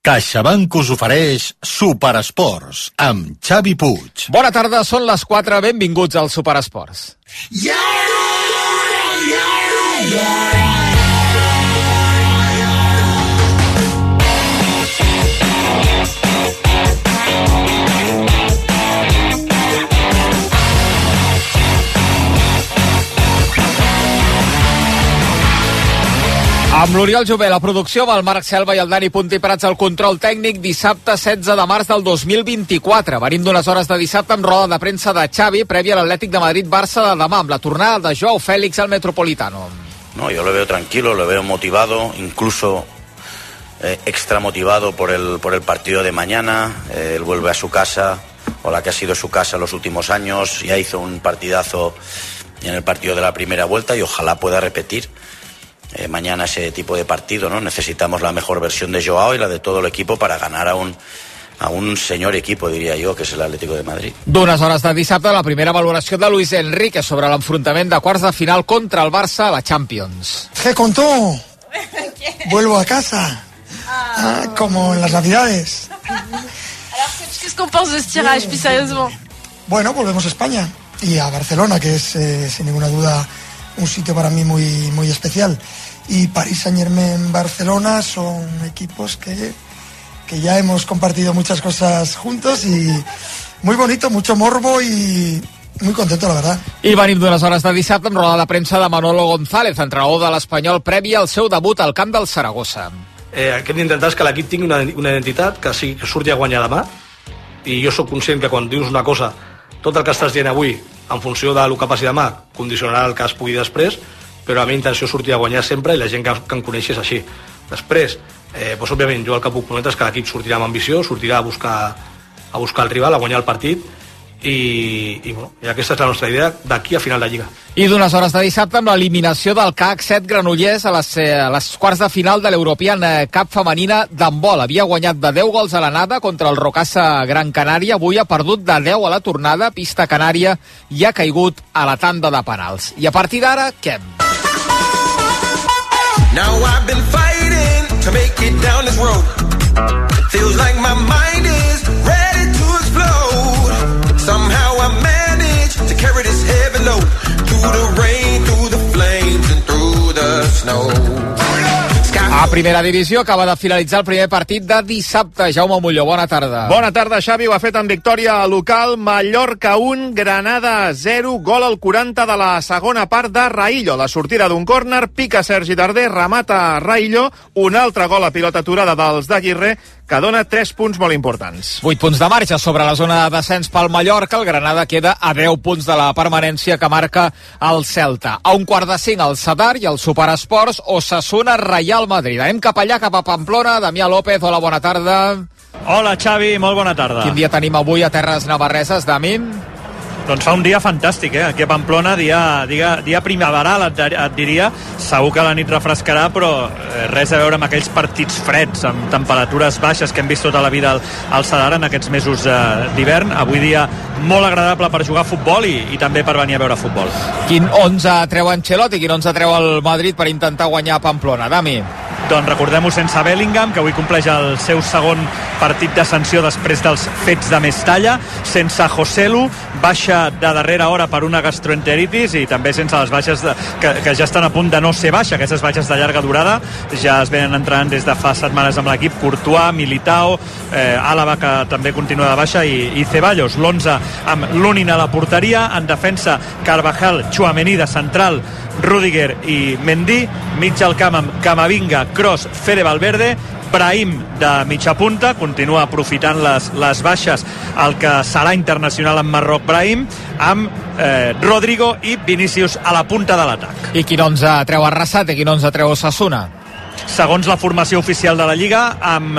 CaixaBank us ofereix Superesports amb Xavi Puig. Bona tarda, són les 4, benvinguts al Superesports. Amb l'Oriol Jové, la producció, amb el Marc Selva i el Dani Puntí Prats al control tècnic, dissabte 16 de març del 2024. Venim d'unes hores de dissabte amb roda de premsa de Xavi, prèvia a l'Atlètic de Madrid-Barça de demà, amb la tornada de Joao Félix al Metropolitano. No, yo lo veo tranquilo, lo veo motivado, incluso extra motivado por el partido de mañana. Él vuelve a su casa, o la que ha sido su casa los últimos años. Ya hizo un partidazo en el partido de la primera vuelta y ojalá pueda repetir mañana ese tipo de partido, ¿no? Necesitamos la mejor versión de Joao y la de todo el equipo para ganar a un señor equipo, diría yo, que és l'Atlético de Madrid. D'unes hores de dissabte, la primera valoració de Luis Enrique sobre l'enfrontament de quarts de final contra el Barça a la Champions. Très content. Vuelvo a casa. Como en las Navidades. Alors, qu'est-ce qu'on pense de ce tirage, plus sérieusement? Bueno, volvemos a España y a Barcelona, que es sin ninguna duda un sitio para mí muy especial. Y Paris Saint-Germain, Barcelona son equipos que ya hemos compartido muchas cosas juntos y muy bonito, mucho morbo y muy contento, la verdad. I venim d'unes hores de dissabte amb roda de premsa de Manolo González, entrenador de l'Espanyol previ al seu debut al camp del Saragossa. El que hem d'intentar és que l'equip tingui una identitat, que surti a guanyar demà, i jo sóc conscient que quan dius una cosa, tot el que estàs dient avui, en funció del que passi demà, condicionarà el que es pugui després, però la meva intenció és sortir a guanyar sempre i la gent que em coneixi és així. Després, doncs, òbviament, jo el que puc prometre és que l'equip sortirà amb ambició, sortirà a buscar el rival, a guanyar el partit, i aquesta és la nostra idea d'aquí a final de Lliga. I d'unes hores de dissabte amb l'eliminació del CAC 7 Granollers a les quarts de final de l'European Cup femenina d'handbol. Havia guanyat de 10 gols a l'anada contra el Rocasa Gran Canària, avui ha perdut de 10 a la tornada, pista canària, i ha caigut a la tanda de penals. I a partir d'ara, què? Now I've been fighting to make it down this road. Feels like my mind is ready to explode. Somehow I managed to carry this heavy load through the rain, through the flames and through the snow. A primera divisió acaba de finalitzar el primer partit de dissabte. Jaume Molló, bona tarda. Bona tarda, Xavi. Ho ha fet en victòria local. Mallorca 1, Granada 0. Gol al 40 de la segona part de Raillo. La sortida d'un córner, pica Sergi Darder, remata Raillo. Un altre gol a pilota aturada dels d'Aguirre, que dona 3 punts molt importants. 8 punts de marxa sobre la zona de descens pel Mallorca. El Granada queda a 10 punts de la permanència que marca el Celta. A 4:45 al Sadar i al Superesports, Osasuna Real Madrid. Anem cap allà, cap a Pamplona. Damià López, hola, bona tarda. Hola, Xavi, molt bona tarda. Quin dia tenim avui a Terres Navarreses, Dami? Doncs fa un dia fantàstic, aquí a Pamplona, dia primaveral, et diria. Segur que la nit refrescarà, però res a veure amb aquells partits freds, amb temperatures baixes que hem vist tota la vida al Sadar en aquests mesos d'hivern. Avui dia molt agradable per jugar a futbol i també per venir a veure futbol. Quin 11 treu Ancelotti, quin 11 treu el Madrid per intentar guanyar a Pamplona, Dami? Doncs recordem-ho sense Bellingham, que avui compleix el seu segon partit de sanció després dels fets de Mestalla, sense Joselu, baixa de darrera hora per una gastroenteritis, i també sense les baixes que ja estan a punt de no ser baixa, aquestes baixes de llarga durada, ja es venen entrant des de fa setmanes amb l'equip. Courtois, Militao, Álava, que també continua de baixa, i Ceballos. L'11 amb Lunin a la porteria, en defensa Carvajal, Tchouaméni de central, Rüdiger i Mendy, mig al camp amb Camavinga, Kroos, Fede Valverde, Brahim de mitja punta, continua aprofitant les baixes el que serà internacional en Marroc Brahim, amb Rodrigo i Vinícius a la punta de l'atac. I quin 11 treu Arrasate, quin 11 treu Osasuna? Segons la formació oficial de la Lliga, amb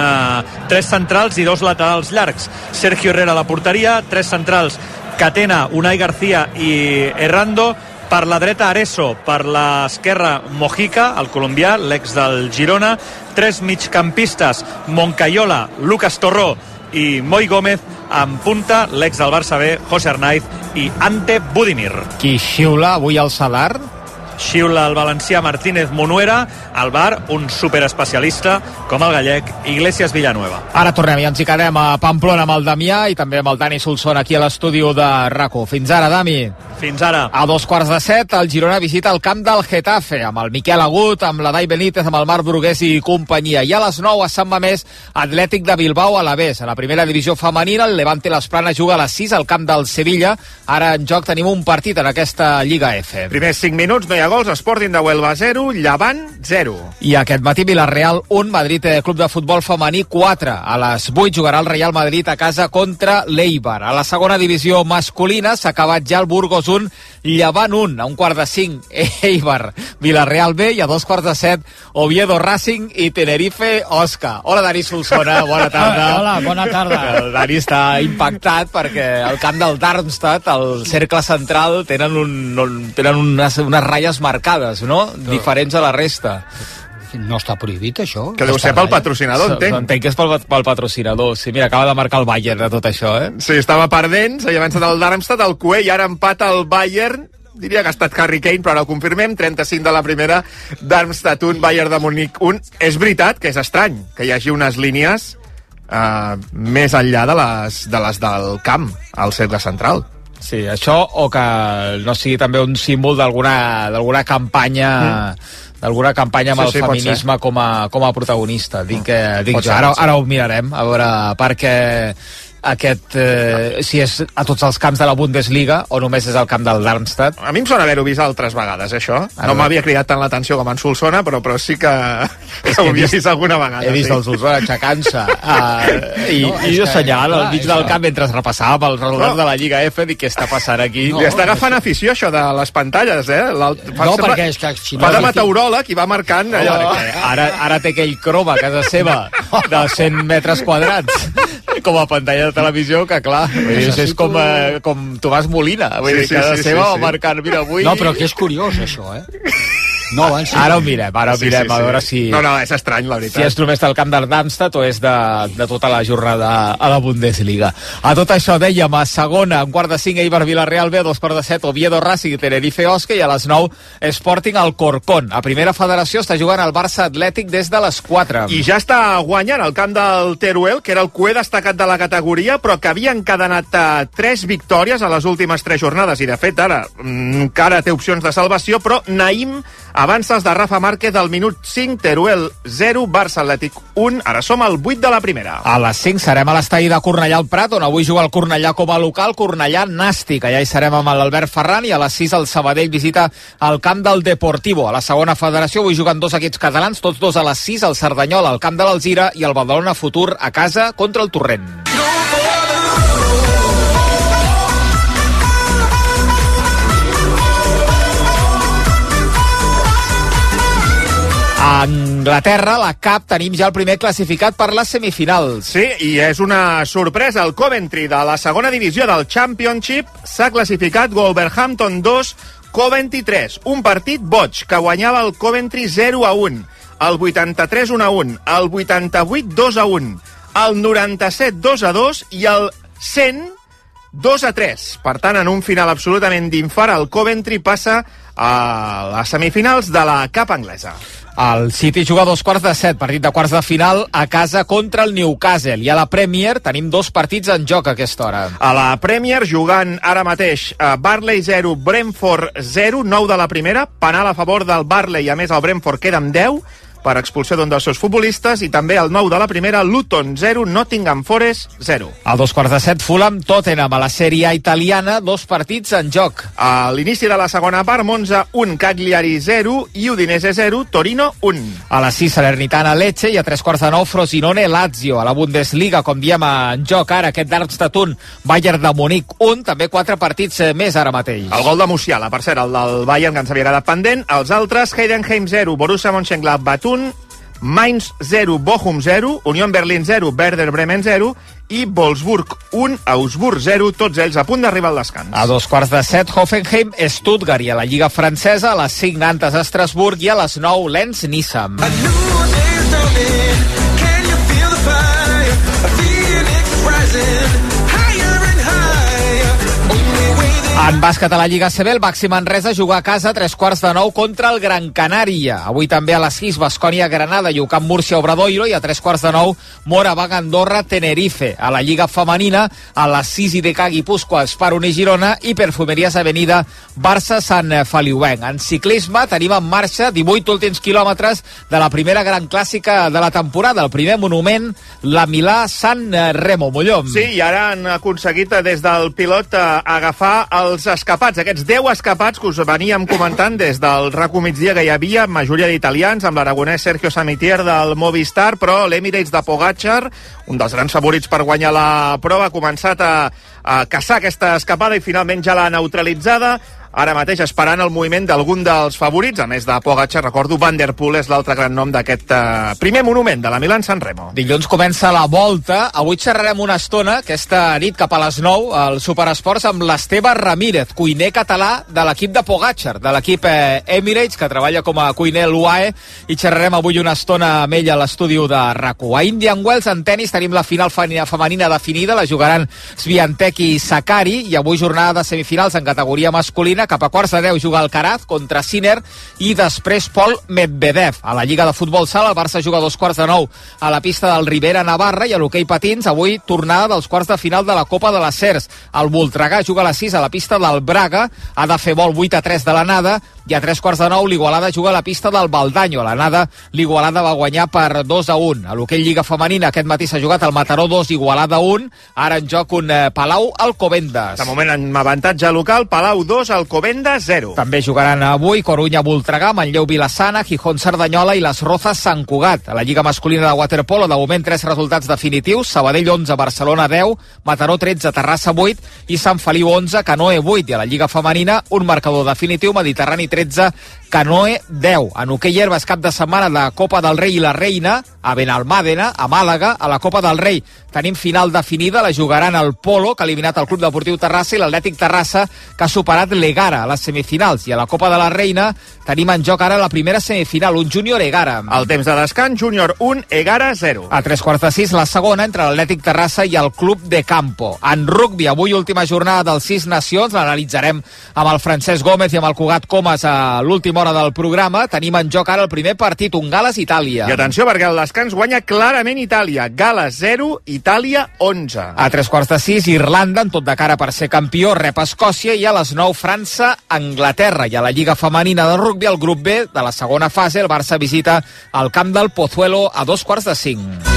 3 centrals i 2 laterals llargs. Sergio Herrera a la porteria, 3 centrals, Catena, Unai García i Errando. Per la dreta Areso, per l'esquerra Mojica, el colombià, l'ex del Girona. 3 migcampistes, Moncayola, Lucas Torró i Moi Gómez. En punta, l'ex del Barça B, José Arnaiz i Ante Budimir. Qui xiula avui al Sadar? xiula el valencià Martínez Munuera. Al VAR, un superespecialista com el gallec Iglesias Villanueva. Ara tornem i ens hi quedem a Pamplona amb el Damià i també amb el Dani Solsona aquí a l'estudi de RAC1. Fins ara, Dami. Fins ara. A 2:15, el Girona visita el camp del Getafe, amb el Miquel Agut, amb l'Adai Benítez, amb el Marc Brugués i companyia. I a les 9 a Sant Mamés, Atlètic de Bilbao a l'Aves. A la primera divisió femenina, el Levante Las Planes juga a les 6 al camp del Sevilla. Ara en joc tenim un partit en aquesta Lliga F. Primers 5 minuts, no hi ha gols. Sporting de Huelva 0, Llevant 0. I aquest matí Villarreal 1, Madrid Club de Futbol Femení 4. A les 8 jugarà el Real Madrid a casa contra l'Eibar. A la segona divisió masculina s'ha acabat ja el Burgos 1, Llevant 1. A 1:45, Eibar, Villarreal B, i a 2:15, Oviedo Racing i Tenerife Osca. Hola, Dani Solsona, bona tarda. Hola, bona tarda. El Dani està impactat perquè al camp del Darmstadt, al cercle central, tenen unes ratlles marcades, no? Diferents a la resta. No està prohibit, això? Que deu ser pel patrocinador, entenc. Entenc que és pel patrocinador. Sí, mira, acaba de marcar el Bayern de tot això, eh? Sí, estava perdent, s'ha avançat el Darmstadt, el Cué, i ara empata el Bayern. Diria que ha estat Harry Kane, però ara ho confirmem. 35 de la primera, Darmstadt 1, Bayern de Múnich 1. És veritat que és estrany que hi hagi unes línies més enllà de les del camp, al cercle central. Sí, això, o que no sigui també un símbol d'alguna campanya... d'alguna campanya amb el feminisme com a protagonista. Dic jo. Ara ho mirarem, a veure, perquè si és a tots els camps de la Bundesliga o només és al camp del Darmstadt. A mi em sona haver-ho vist altres vegades, això. No m'havia cridat tant l'atenció com en Solsona, però sí que ho havia vist alguna vegada. He vist el Solsona aixecant-se i jo assenyalant al mig del camp mentre repassàvem els resultats de la Lliga F. Dic, què està passant aquí? Li està agafant afició, això de les pantalles, eh? No, perquè és que... Fa de meteoròleg i va marcant... Ara té aquell croma a casa seva de 100 metres quadrats com a pantalla de televisió, que clar, és com Tomàs Molina, vull dir, cada seva va marcant, mira, avui... No, però que és curiós, això, eh? No, ara ho mirem, a veure si... No, és estrany, la veritat. Si és només del camp del Darmstadt o és de tota la jornada a la Bundesliga. A tot això, dèiem, a segona, en 4:05, Eibar Villarreal B, a 2:17, Oviedo Racing i Tenerife Osca, i a les 9, Sporting Alcorcón. A primera federació està jugant el Barça Atlètic des de les 4. I ja està guanyant el camp del Teruel, que era el cué destacat de la categoria, però que havia encadenat 3 victòries a les últimes 3 jornades, i de fet ara encara té opcions de salvació, però Naïm avances de Rafa Márquez al minut 5, Teruel 0, Barça Atlètic 1. Ara som al 8 de la primera. A les 5 serem a l'estadi de Cornellà al Prat, on avui juga el Cornellà com a local, Cornellà Nàstic. Allà hi serem amb l'Albert Ferran, i a les 6 el Sabadell visita el camp del Deportivo. A la segona federació avui juguen 2 equips catalans, tots 2 a les 6, el Cerdanyola al camp de l'Alzira i el Badalona Futur a casa contra el Torrent. A Anglaterra, la CAP, tenim ja el primer classificat per les semifinals. Sí, i és una sorpresa. El Coventry de la segona divisió del Championship s'ha classificat. Wolverhampton 2, Coventry 3. Un partit boig, que guanyava el Coventry 0-1. El 83 1-1, el 88 2-1, el 97 2-2 i el 100 2-3. Per tant, en un final absolutament d'infart, el Coventry passa a les semifinals de la CAP anglesa. El City juga a 2:15, partit de quarts de final a casa contra el Newcastle. I a la Premier tenim 2 partits en joc a aquesta hora. A la Premier, jugant ara mateix Burnley 0, Brentford 0, 9 de la primera, penal a favor del Burnley, a més el Brentford queda amb 10 per expulsió d'un dels seus futbolistes, i també el 9 de la primera, Luton 0, Nottingham Forest 0. A 2:15, Fulham, Tottenham, a la Sèrie A italiana, 2 partits en joc. A l'inici de la segona part, Monza 1, Cagliari 0 i Udinese 0, Torino 1. A les 6, Salernitana, Lecce, i a 3:15, Frosinone, Lazio. A la Bundesliga, com diem, en joc ara aquest Darmstadt 1, Bayern de Múnich 1, també 4 partits més ara mateix. El gol de Musiala, per cert, el del Bayern, que ens havia quedat pendent. Els altres, Heidenheim 0, Borussia Mönchengladbach 1, Mainz 0, Bochum 0, Union Berlin 0, Werder Bremen 0 i Wolfsburg 1, Augsburg 0, tots ells a punt d'arribar al descans. A 2:15, Hoffenheim, Stuttgart, i a la Lliga francesa, a les 5, Nantes, Estrasburg, i a les 9, Lens, Nice. En Bàsquet a la Lliga CB, el Baxi Manresa juga a casa a 8:45 contra el Gran Canària. Avui també a les 6, Baskonia Granada i UCAM Múrcia Obradoiro, i a 8:45 Moraván Andorra Tenerife. A la Lliga Femenina, a les 6 IDK Guipúscoa Esparon i Girona, i Perfumeries Avenida Barça Sant Feliuenc. En ciclisme tenim en marxa 18 últims quilòmetres de la primera gran clàssica de la temporada, el primer monument, la Milà-San Remo. Mollom. Sí, i ara han aconseguit des del pilot agafar els escapats, aquests 10 escapats que us veníem comentant des del RACU Migdia, que hi havia majoria d'italians, amb l'aragonès Sergio Samitier del Movistar, però l'Emirates de Pogačar, un dels grans favorits per guanyar la prova, ha començat a caçar aquesta escapada i finalment ja l'ha neutralitzada. Ara mateix esperant el moviment d'algun dels favorits, a més de Pogačar, recordo, Van der Poel és l'altre gran nom d'aquest primer monument de la Milà-San Remo. Dilluns comença la Volta. Avui xerrarem una estona, aquesta nit cap a les 9, al Superesports, amb l'Esteve Ramírez, cuiner català de l'equip de Pogačar, de l'equip Emirates, que treballa com a cuiner a l'UAE, i xerrarem avui una estona amb ell a l'estudi de RACU. A Indian Wells, en tennis, tenim la final femenina definida, la jugaran Swiatek i Sakkari, i avui jornada de semifinals en categoria masculina. Cap a 9:45 juga Alcaraz contra Sinner i després Pol Medvedev. A la Lliga de Futbol Sala, el Barça juga a 2:15 a la pista del Ribera Navarra, i a l'hoquei patins avui tornada dels quarts de final de la Copa de les Cers. El Voltregà juga a les 6 a la pista del Braga, ha de fer vol 8-3 de l'anada, i a 9:15 l'Igualada juga a la pista del Baldanyo. A l'anada l'Igualada va guanyar per 2-1. A l'hoquei Lliga Femenina aquest matí s'ha jugat el Mataró 2, Igualada 1, ara en joc un Palau Alcobendas. De moment amb avantatge local, Palau 2, Alcobendas 0. També jugaran avui Corunya Voltregà, Manlleu Vilassana, Gijón Cerdanyola i les Rozas Sant Cugat. A la Lliga Masculina de Waterpolo, de moment 3 resultats definitius: Sabadell 11, Barcelona 10, Mataró 13, Terrassa 8 i Sant Feliu 11, Canoe 8. I a la Lliga Femenina, un marcador definitiu: Mediterrani 13, Canoe 10. En hoquei herbes, cap de setmana de Copa del Rei i la Reina, a Benalmàdena, a Màlaga. A la Copa del Rei tenim final definida, la jugaran el Polo, que ha eliminat el Club Deportiu Terrassa, i l'Atlètic Terrassa, que ha superat l'Egara a les semifinals. I a la Copa de la Reina tenim en joc ara la primera semifinal, un Júnior Egara. El temps de descans, Júnior 1, Egara 0. A 3:45 la segona, entre l'Atlètic Terrassa i el Club de Campo. En rugbi, avui última jornada dels 6 Nacions, l'analitzarem amb el Francesc Gómez i amb el Cugat Comas a l'última hora del programa. Tenim en joc ara el primer partit, un Gal·les-Itàlia. I atenció, perquè el descans guanya clarament Itàlia. Gal·les 0, Itàlia 11. A 3:45, Irlanda, en tot de cara per ser campió, rep Escòcia, i a les 9, França, Anglaterra. I a la Lliga Femenina de rugbi, el grup B de la segona fase, el Barça visita el camp del Pozuelo a 4:45.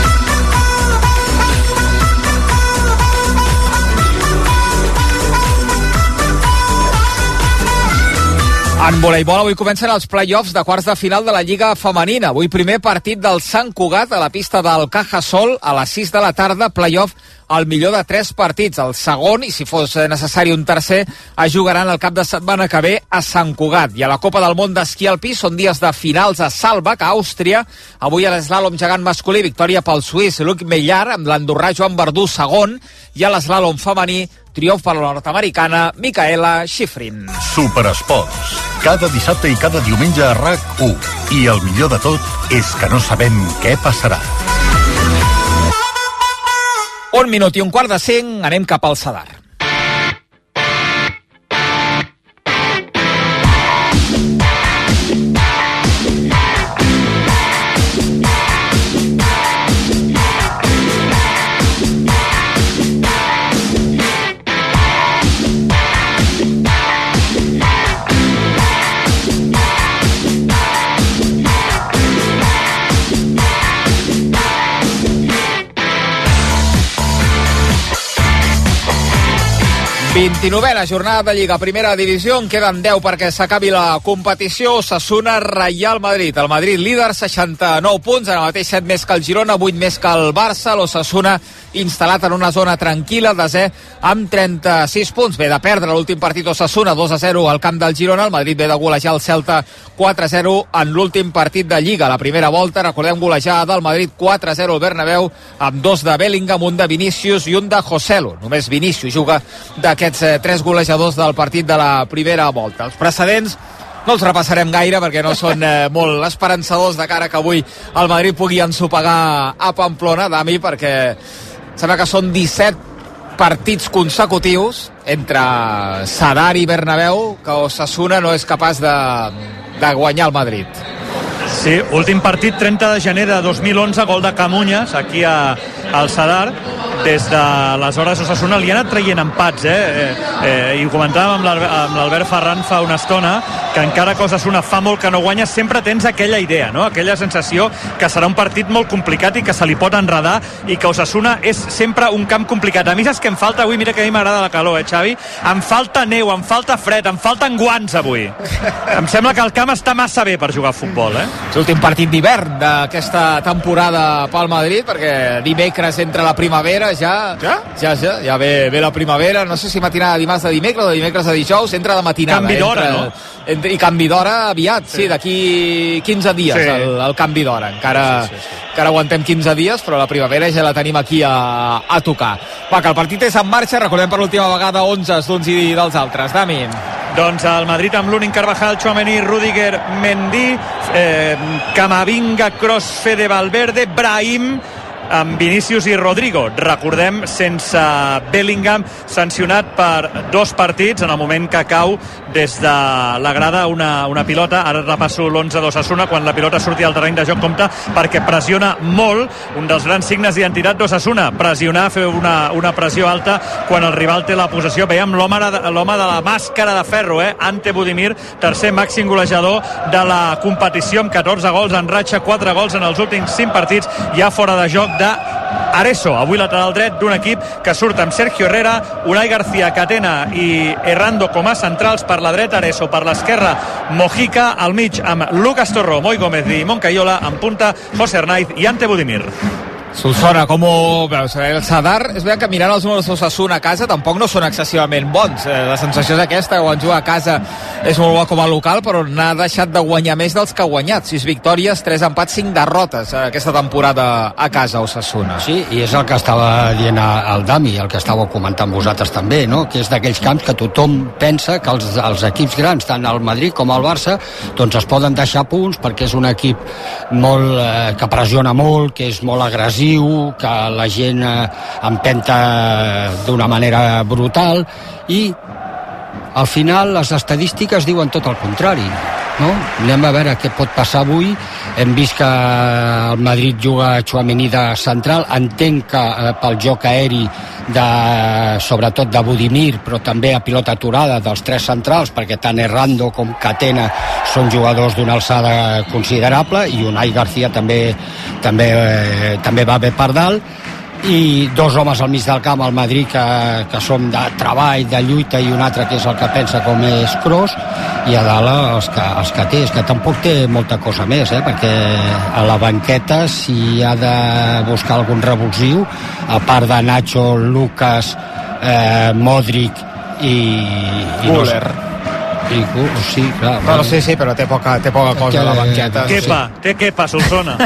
En voleibol avui comencen els play-offs de quarts de final de la Lliga Femenina. Avui primer partit del Sant Cugat a la pista del Cajasol a les 6 de la tarda, play-off al millor de 3 partits. El segon, i si fos necessari un tercer, es jugaran el cap de setmana que ve a Sant Cugat. I a la Copa del Món d'esquí alpí són dies de finals a Saalbach, a Àustria. Avui a l'eslàlom gegant masculí, victòria pel suís Luc Meillard, amb l'andorrà Joan Verdú segon, i a l'eslàlom femení, triomf per la nord-americana Micaela Schifrin. Superesports. Cada dissabte i cada diumenge a RAC1. I el millor de tot és que no sabem què passarà. 1:15, anem cap al Sadar. La 29a jornada de Lliga, primera divisió, en queden 10 perquè s'acabi la competició. Osasuna, Real Madrid. El Madrid líder, 69 punts, ara mateix 7 més que el Girona, 8 més que el Barça. L'Osasuna instal·lat en una zona tranquil·la, desè amb 36 punts. Ve de perdre l'últim partit Osasuna, 2-0 al camp del Girona. El Madrid ve de golejar el Celta 4-0 en l'últim partit de Lliga. La primera volta, recordem, golejada del Madrid 4-0 al Bernabéu, amb 2 de Bellingham, un de Vinícius i un de Joselu. Només Vinícius juga d'aquests 3 golejadors del partit de la primera volta. Els precedents no els repassarem gaire perquè no són molt esperançadors de cara que avui el Madrid pugui ensopegar a Pamplona, Dami, perquè sembla que són 17 partits consecutius entre Sadar i Bernabéu que Osasuna no és capaç de guanyar el Madrid. Sí, últim partit 30 de gener de 2011, gol de Camuñas aquí al Sadar. Des d'aleshores Osasuna li ha anat traient empats, i ho comentàvem amb l'Albert Ferran fa una estona, que encara que Osasuna fa molt que no guanya, sempre tens aquella idea, no? Aquella sensació que serà un partit molt complicat i que se li pot enredar, i que Osasuna és sempre un camp complicat. A mi saps què em falta avui? Mira que a mi m'agrada la calor, Xavi? Em falta neu, em falta fred, em falten guants avui. Em sembla que el camp està massa bé per jugar a futbol, És l'últim partit d'hivern d'aquesta temporada pel Madrid, perquè dimecres entra la primavera, ja ve la primavera, no sé si matinada de dimarts de dimecres o de dimecres a dijous, entra de matinada. Canvi d'hora, no? I canvi d'hora aviat, sí, d'aquí 15 dies, el canvi d'hora. Encara aguantem 15 dies, però la primavera ja la tenim aquí a tocar. Va, que el partit és en marxa, recordem per l'última vegada 11 d'uns i dels altres. Dami. Doncs el Madrid amb l'únic Carvajal, Tchouaméni, Rüdiger, Mendy, Camavinga, Kroos, Fede Valverde, Brahim, amb Vinícius i Rodrigo. Recordem, sense Bellingham, sancionat per 2 partits en el moment que cau des de la grada una pilota. Ara repasso l'11 d'Osasuna. Quan la pilota surti al terreny de joc, compta perquè pressiona molt. Un dels grans signes d'identitat d'Osasuna, pressionar, fer una pressió alta quan el rival té la possessió. Veiem l'home de la màscara de ferro, Ante Budimir, tercer màxim golejador de la competició, amb 14 gols en ratxa, 4 gols en els últims 5 partits, ja fora de joc de Areso, avui lateral dret d'un equip que surt amb Sergio Herrera, Unai García, Catena i Errando com a centrals. Per la dreta Areso, per l'esquerra Mojica, al mig amb Lucas Torró, Moi Gómez i Moncayola, en punta José Arnaiz i Ante Budimir. Solsona, com ho veus? El Sadar, és veritat que mirant els números d'Osasuna a casa tampoc no són excessivament bons. La sensació és aquesta, quan juga a casa és molt bo com a local, però n'ha deixat de guanyar més dels que ha guanyat. 6 victòries, 3 empats, 5 derrotes aquesta temporada a casa, Osasuna. Sí, i és el que estava dient el Dami, el que estàveu comentant vosaltres també, no? Que és d'aquells camps que tothom pensa que els equips grans, tant el Madrid com el Barça, doncs es poden deixar punts perquè és un equip molt que pressiona molt, que és molt agressiu, que la gent empenta d'una manera brutal, i al final les estadístiques diuen tot el contrari, no? Anem a veure què pot passar avui. Hem vist que el Madrid juga Tchouaméni de central. Entenc que pel joc aeri sobretot de Budimir, però també a pilota aturada dels 3 centrals, perquè tant Errando com Catena són jugadors d'una alçada considerable, i Unai García també va bé per dalt, i 2 homes al mig del camp al Madrid que som de treball, de lluita, i un altre que és el que pensa com és Kroos, i a dalt els que té, és que tampoc té molta cosa més, perquè a la banqueta, si ha de buscar algun revulsiu, a part de Nacho, Lucas, Modric i Müller. Sí, clar. Bueno, sí, però té poca cosa a la banqueta. Té Kepa, Solsona.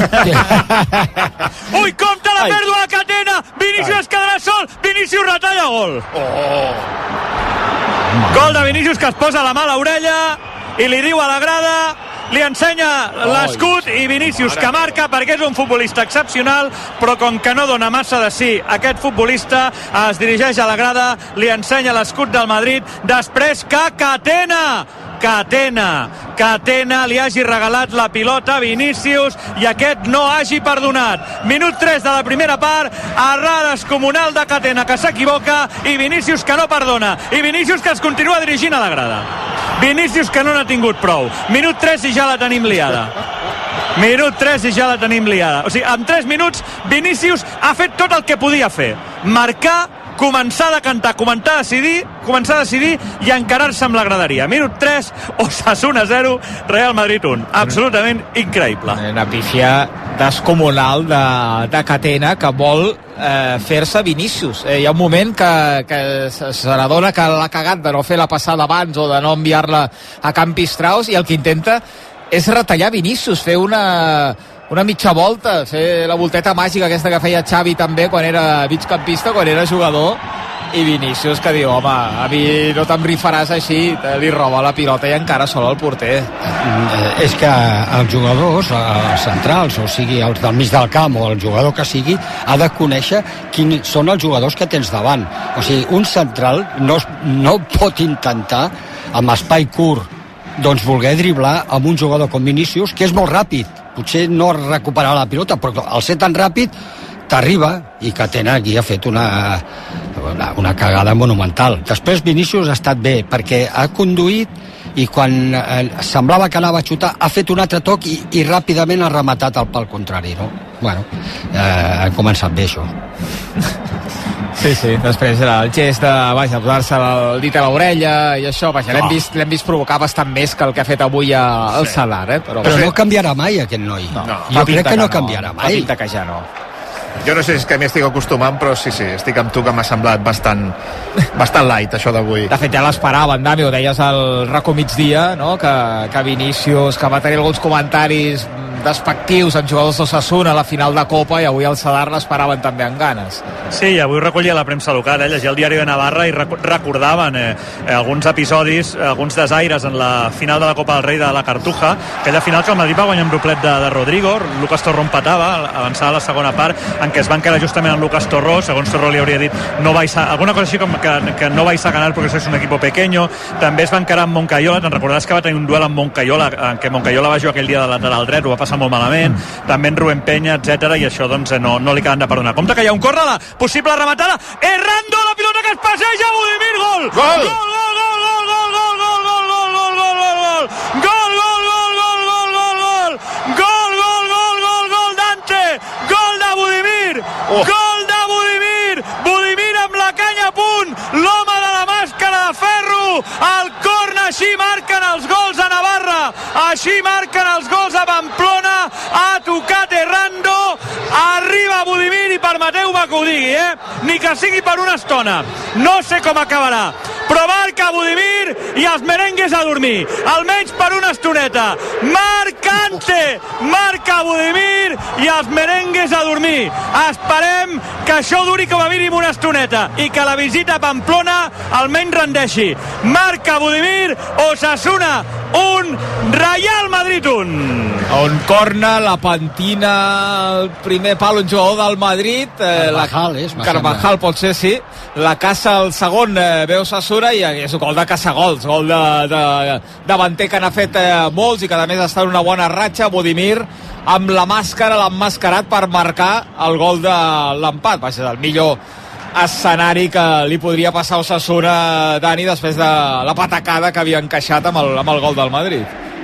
Ui, compte la pèrdua de Catena! Vinícius es quedarà sol! Vinícius retalla, gol! Gol de Vinícius, que es posa la mà a l'orella i li diu a la grada, li ensenya l'escut, i Vinícius que marca, perquè és un futbolista excepcional, però com que no dona massa de sí aquest futbolista, es dirigeix a la grada, li ensenya l'escut del Madrid, després que Catena li hagi regalat la pilota a Vinícius i aquest no hagi perdonat. Minut 3 de la primera part, errada descomunal de Catena, que s'equivoca, i Vinícius que no perdona, i Vinícius que es continua dirigint a la grada. Vinícius que no n'ha tingut prou. Minut 3 i ja la tenim liada. O sigui, en 3 minuts Vinícius ha fet tot el que podia fer: marcar, començar a decantar, començar a decidir i encarar-se amb la graderia. Minut 3, Osasuna 0, Real Madrid 1. Absolutament increïble. Una pífia descomunal de Catena, que vol fer-se Vinícius. Hi ha un moment que se n'adona que l'ha cagat de no fer la passada abans o de no enviar-la a Campistraus, i el que intenta és retallar Vinícius, fer una mitja volta, fer la volteta màgica aquesta que feia Xavi també quan era migcampista, quan era jugador, i Vinícius que diu, home, a mi no te'm rifaràs així, li roba la pilota i encara sol el porter. És que els jugadors, els centrals, o sigui, els del mig del camp o el jugador que sigui, ha de conèixer quins són els jugadors que tens davant. O sigui, un central no pot intentar, amb espai curt, doncs voler driblar amb un jugador com Vinícius, que és molt ràpid. Potser no recuperarà la pilota, però al ser tan ràpid t'arriba, i Catena aquí ha fet una cagada monumental. Després Vinícius ha estat bé, perquè ha conduït i quan semblava que anava a xutar ha fet un altre toc i ràpidament ha rematat el pal contrari, no? Bueno, ha començat bé això. Sí, després el gest de, posar-se el dit a l'orella i això, l'hem vist provocar bastant més que el que ha fet avui el Sadar, Però no canviarà mai aquest noi. Jo crec que no canviarà mai. Pinta que ja no. Jo no sé si és que m'hi estic acostumant, però sí, estic amb tu, que m'ha semblat bastant light, això d'avui. De fet, ja l'esperàvem, Dami, ho deies al racó migdia, no? que Vinícius, que va tenir alguns comentaris despectius amb jugadors d'Osasuna a la final de Copa, i avui el Sadar l'esperaven també amb ganes. Sí, avui recollia la premsa local, llegia el diari de Navarra i recordaven alguns episodis, alguns desaires en la final de la Copa del Rei de la Cartuja, aquella final que el Madrid va guanyar amb doplet de Rodrigo. Lucas Torró empatava, avançava a la segona part, en què es va encarar justament en Lucas Torró. Segons Torró li hauria dit alguna cosa així com que no vais a ganar porque sois un equipo pequeño. També es va encarar amb Moncayola. Te'n recordaràs que va tenir un duel amb Moncayola, en què Moncayola va jugar aquell dia de lateral dret, ho va passar molt malament. També en Rubén Peña, etc. I això doncs no li acaben de perdonar. Compte que hi ha un córner, la possible rematada, errando la pilota que es passeja, Budimir, gol! Gol! Gol de Budimir! Budimir amb la canya a punt, l'home de la màscara de ferro, el corna, així marquen els gols a Navarra, així marquen els gols a Pamplona, ha tocat Errando, arriba Budimir i permeteu-me que ho digui, ni que sigui per una estona, no sé com acabarà, però marca Budimir i els merengues a dormir, almenys per una estoneta. Marcante! Marca Budimir i els merengues a dormir. Esperem que això duri com a mínim una estoneta i que la visita a Pamplona almenys rendeixi. Marca Budimir, Osasuna 1, Real Madrid 1. On corna, la pentina, el primer pal, un jugador del Madrid. Carvajal pot ser, sí. La caça el segon, ve Osasuna, i és un gol de caçagols, gol de davanter que n'ha fet molts i que a més està en una bona ratxa. Budimir amb la màscara, l'ha emmascarat per marcar el gol de l'empat. Va ser el millor escenari que li podria passar a Osasuna, Dani, després de la patacada que havia encaixat amb el gol del Madrid.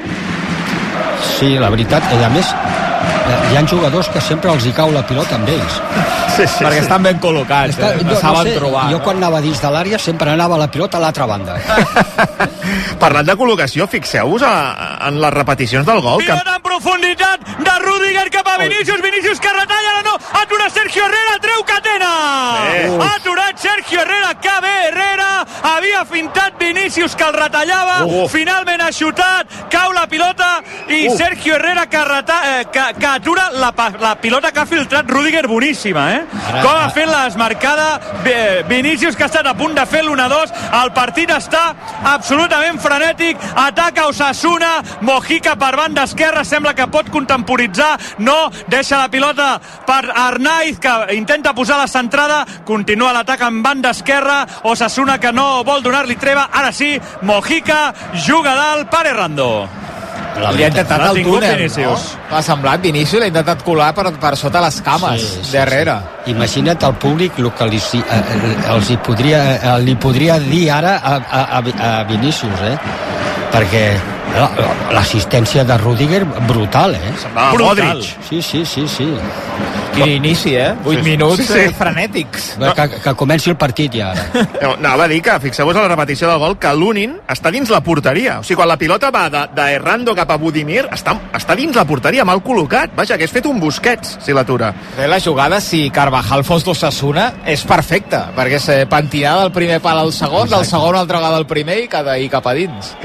Sí, la veritat, i a més hi ha jugadors que sempre els hi cau la pilota amb ells. Perquè estan ben col·locats, saben trobar. Jo quan anava dins de l'àrea sempre anava la pilota a l'altra banda. Parlant de col·locació, fixeu-vos en les repeticions del gol. Pilota en profunditat de Rüdiger cap a Vinícius que retalla, no, atura Sergio Herrera, treu Catena. Ha aturat Sergio Herrera, que bé Herrera, havia fintat Vinícius que el retallava, finalment ha xutat, cau la pilota i Sergio Herrera que atura la pilota que ha filtrat Rüdiger, boníssima, com ha fet l'esmarcada Vinícius, que ha estat a punt de fer l'1-2. El partit està absolutament frenètic, ataca Osasuna, Mojica per banda esquerra, sembla que pot contemporitzar, no, deixa la pilota per Arnaiz, que intenta posar la centrada, continua l'atac en banda esquerra, Osasuna que no vol donar-li treva, ara sí, Mojica juga dalt per Errando. Li ha intentat el túnel, no? M'ha semblat, Vinícius l'ha intentat colar per sota les cames d'Herrera. Imagina't el públic el que li podria dir ara a Vinícius, perquè l'assistència de Rüdiger brutal, Modric. Sí. Quin inici, 8 minuts frenètics. Que comenci el partit ja ara. Anava a dir que, fixeu-vos a la repetició del gol, que l'Unin està dins la porteria. O sigui, quan la pilota va d'Errando cap a Budimir, està dins la porteria, mal col·locat. Vaja, que és fet un Busquets, si l'atura. La jugada, si Carvajal fos d'Osasuna, és perfecta, perquè és pentinada del primer pal al segon, del segon altra vegada al primer i cap a dins.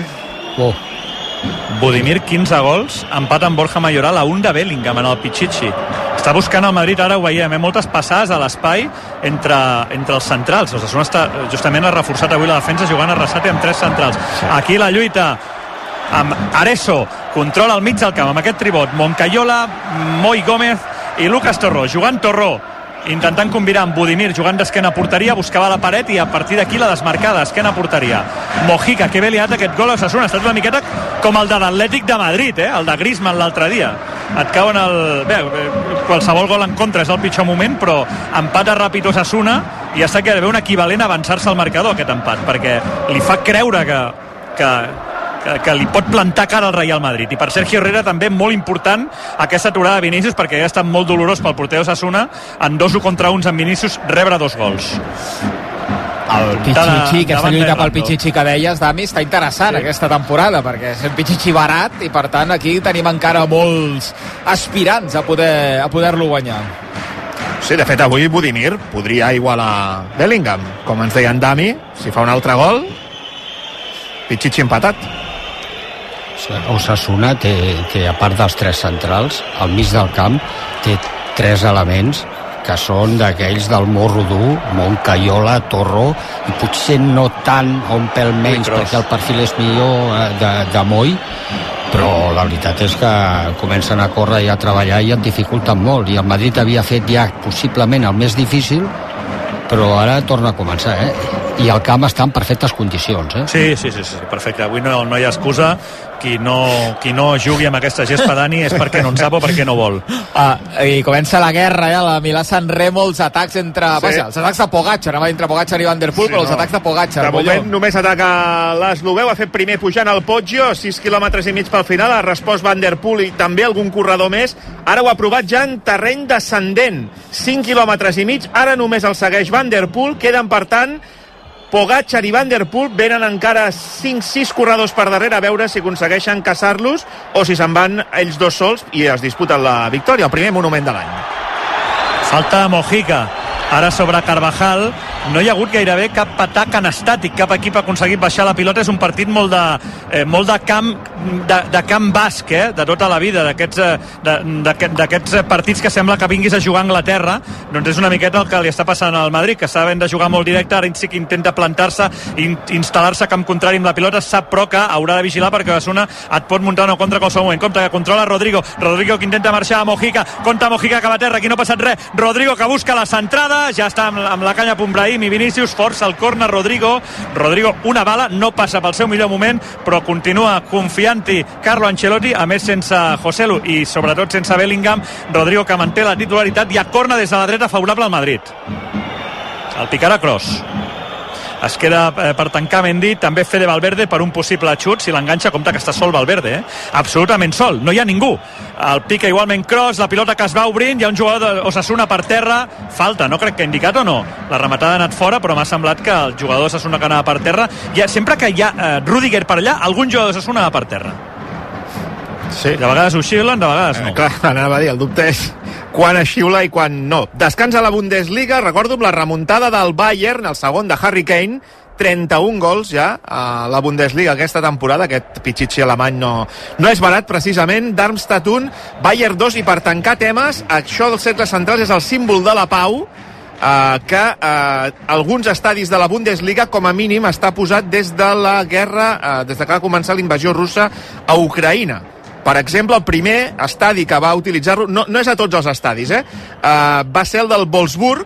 Budimir, 15 gols, empat amb Borja Mayoral a 1 de Bellingham en el Pichichi. Està buscant el Madrid, ara ho veiem, moltes passades a l'espai entre els centrals. Osasuna està, justament ha reforçat avui la defensa jugant a Arrasate amb 3 centrals. Aquí la lluita amb Areso, controla el mig del camp amb aquest tribot, Moncayola, Moi Gómez i Lucas Torró, jugant Torró intentant combinar amb Budimir, jugant d'esquena a porteria, buscava la paret i a partir d'aquí la desmarcada, esquena a porteria. Mojica, que bé li ha dat aquest gol a Osasuna, ha estat una miqueta com el de l'Atlètic de Madrid, el de Griezmann l'altre dia. Et cauen qualsevol gol en contra és el pitjor moment, però empata ràpid Osasuna i està que un equivalent a avançar-se al marcador aquest empat, perquè li fa creure que li pot plantar cara al Real Madrid. I per Sergio Herrera també molt important aquesta aturada de Vinícius, perquè ja ha estat molt dolorós pel porter Osasuna en 2-1 contra 1 amb Vinícius rebre 2 gols. El Pichichi, aquesta lluita pel Pichichi que deies, Dami, està interessant aquesta temporada, perquè és un Pichichi barat i per tant aquí tenim encara molts aspirants a poder-lo guanyar. Sí, de fet avui Budimir podria igualar Bellingham, com ens deia en Dami, si fa un altre gol Pichichi empatat. Osasuna té, a part dels 3 centrals, al mig del camp té 3 elements que són d'aquells del morro dur, Moncayola, Torró, i potser no tant o un pèl menys perquè el perfil és millor de Moi, però la veritat és que comencen a córrer i a treballar i et dificulten molt, i el Madrid havia fet ja possiblement el més difícil, però ara torna a començar, i el camp està en perfectes condicions. Sí, perfecte. Avui no hi ha excusa. Qui no jugui amb aquesta gespa, Dani, és perquè no en sap o perquè no vol. I comença la guerra, la Milà-San Remo, els atacs entre... els atacs de Pogačar, entre Pogačar i Van der Poel, però els atacs de Pogačar. De moment només ataca l'esloveu, ha fet primer pujant el Poggio, 6 quilòmetres i mig pel final, ha respost Van der Poel i també algun corredor més. Ara ho ha provat ja en terreny descendent, 5 quilòmetres i mig, ara només el segueix Van der Poel, queden per tant Pogačar i Van der Poel, venen encara 5-6 corredors per darrere, a veure si aconsegueixen caçar-los o si se'n van ells dos sols i es disputen la victòria, el primer monument de l'any. Falta Mojica, ara sobre Carvajal. No hi ha hagut gairebé cap atac anestàtic, cap equip ha aconseguit baixar la pilota. És un partit molt de camp basc, de tota la vida, d'aquests partits que sembla que vinguis a jugar a Anglaterra. Doncs és una miqueta el que li està passant al Madrid, que està havent de jugar molt directe, ara sí que intenta plantar-se, instal·lar-se a camp contrari amb la pilota, sap però que haurà de vigilar perquè Osasuna et pot muntar una contra qualsevol moment. Compte que controla Rodrigo que intenta marxar a Mojica, compta Mojica que va a terra, aquí no ha passat res, Rodrigo que busca la centrada, ja està amb la canya Pumbrahim i Vinícius, força el córner Rodrigo, una bala, no passa pel seu millor moment, però continua confiant-hi Carlo Ancelotti, a més sense Joselu i sobretot sense Bellingham. Rodrigo que manté la titularitat, i a córner des de la dreta favorable al Madrid. El picarà Kroos. Es queda per tancar Mendy, també Fede Valverde per un possible xut, si l'enganxa, compte que està sol Valverde, absolutament sol, no hi ha ningú. El pica igualment Kroos, la pilota que es va obrint, hi ha un jugador d'Osasuna per terra, falta, no crec que ha indicat o no, la rematada ha anat fora, però m'ha semblat que el jugador d'Osasuna que anava per terra, sempre que hi ha Rüdiger per allà, algun jugador d'Osasuna va per terra. Sí. De vegades ho xiulen, de vegades no. Clar, anava a dir, el dubte és quan es xiula i quan no. Descansa la Bundesliga, recordo amb la remuntada del Bayern, el segon de Harry Kane, 31 gols ja a la Bundesliga aquesta temporada. Aquest Pichichi alemany no és barat, precisament. Darmstadt 1, Bayern 2, i per tancar temes, això dels cercles centrals és el símbol de la pau, que alguns estadis de la Bundesliga com a mínim està posat des de la guerra, des de que va començar la invasió russa a Ucraïna. Per exemple, el primer estadi que va utilitzar-lo, no és a tots els estadis, va ser el del Wolfsburg,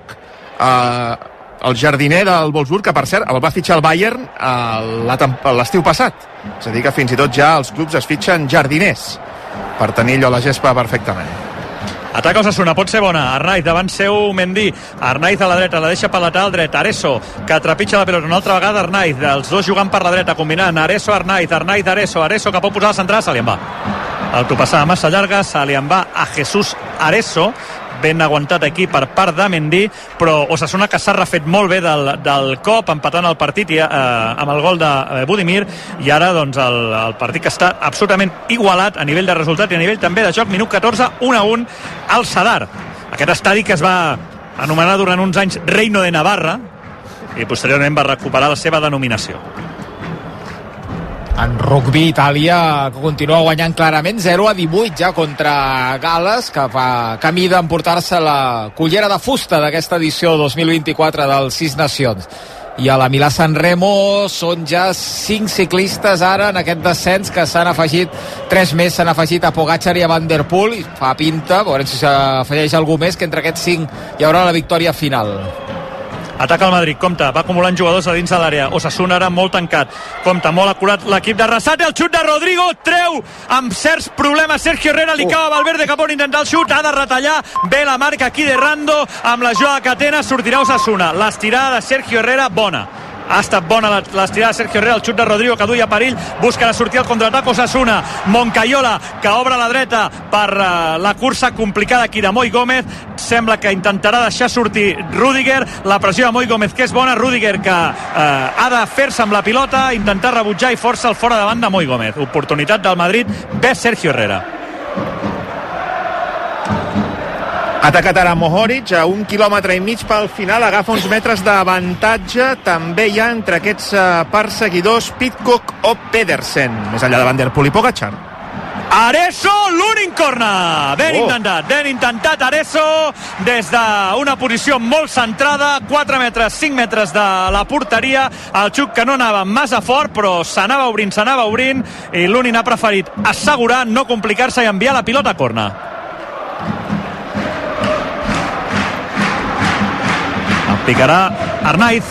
el jardiner del Wolfsburg, que per cert el va fitxar el Bayern l'estiu passat. És a dir, que fins i tot ja els clubs es fitxen jardiners per tenir allò a la gespa perfectament. Ataca Osasuna, pot ser bona. Arnaiz davant seu Mendy. Arnaiz a la dreta, la deixa pel lateral dret. Areso, que trepitja la pilota una altra vegada. Arnaiz, els dos jugant per la dreta, combinant Areso, Arnaiz, Areso, que pot posar la centrada, se li en va. Autopassada massa llarga, se li en va a Jesús Areso. Ben aguantat aquí per part de Mendy, però Osasuna que s'ha refet molt bé del cop, empatant el partit amb el gol de Budimir, i ara doncs el partit que està absolutament igualat a nivell de resultat i a nivell també de joc. Minut 14, 1-1 al Sadar, aquest estadi que es va anomenar durant uns anys Reino de Navarra i posteriorment va recuperar la seva denominació. En rugby, Itàlia continua guanyant clarament 0-18 ja contra Gal·les, que fa camí d'emportar-se la cullera de fusta d'aquesta edició 2024 dels 6 Nacions. I a la Milà-San Remo són ja 5 ciclistes ara en aquest descens, que s'han afegit 3 més, s'han afegit a Pogačar i a Van der Poel, i fa pinta, veurem si s'afegeix algú més, que entre aquests 5 hi haurà la victòria final. Ataca el Madrid, compte, va acumulant jugadors a dins de l'àrea. Osasuna ara molt tancat, compte, molt acurat l'equip de Arrasate, el xut de Rodrigo, treu amb certs problemes Sergio Herrera, li cau a Valverde cap on intentar el xut, ha de retallar, bé la marca aquí de Rando, amb la jugada que tenen, sortirà Osasuna. L'estirada de Sergio Herrera, bona. Ha estat bona l'estirada de Sergio Herrera, el xut de Rodrigo que duia perill, busca la sortida al contraatac Osasuna, Moncayola que obre la dreta per la cursa complicada aquí de Moi Gómez, sembla que intentarà deixar sortir Rüdiger, la pressió de Moi Gómez que és bona, Rüdiger que ha de fer-se amb la pilota, intentar rebutjar i força el fora davant de Moi Gómez. Oportunitat del Madrid, ve Sergio Herrera. Atacat ara Mohoric a 1,5 quilòmetres pel final, agafa uns metres d'avantatge, també hi ha entre aquests perseguidors Pidcock o Pedersen, més enllà de Van der Poel i Pogačar. Areso, l'únic corner, ben intentat Areso des d'una posició molt centrada, 4 metres, 5 metres de la porteria, el xuc que no anava massa fort però s'anava obrint i l'Unin ha preferit assegurar, no complicar-se i enviar la pilota a corner. Picarà Arnaiz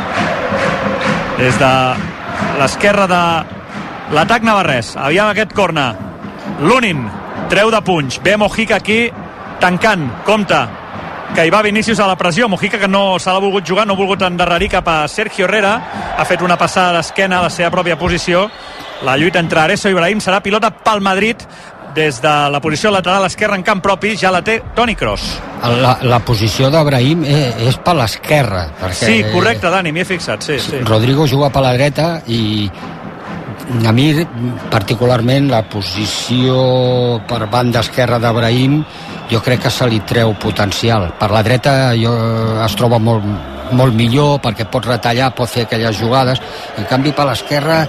des de l'esquerra de l'atac navarrès. Aviam aquest corner, l'Unin treu de punys, ve Mojica aquí tancant, compte que hi va Vinícius a la pressió, Mojica que no se l'ha volgut jugar, no ha volgut endarrerir cap a Sergio Herrera, ha fet una passada d'esquena a la seva pròpia posició. La lluita entre Areso i Ibrahim serà pilota pel Madrid des de la posició lateral esquerra en camp propi, ja la té Toni Kroos. La posició d'Ibrahim és per l'esquerra. Sí, correcte, Dani, m'hi he fixat. Sí. Rodrigo juga per la dreta i a mi particularment la posició per banda esquerra d'Ibrahim jo crec que se li treu potencial. Per la dreta es troba molt millor perquè pot retallar, pot fer aquelles jugades. En canvi per l'esquerra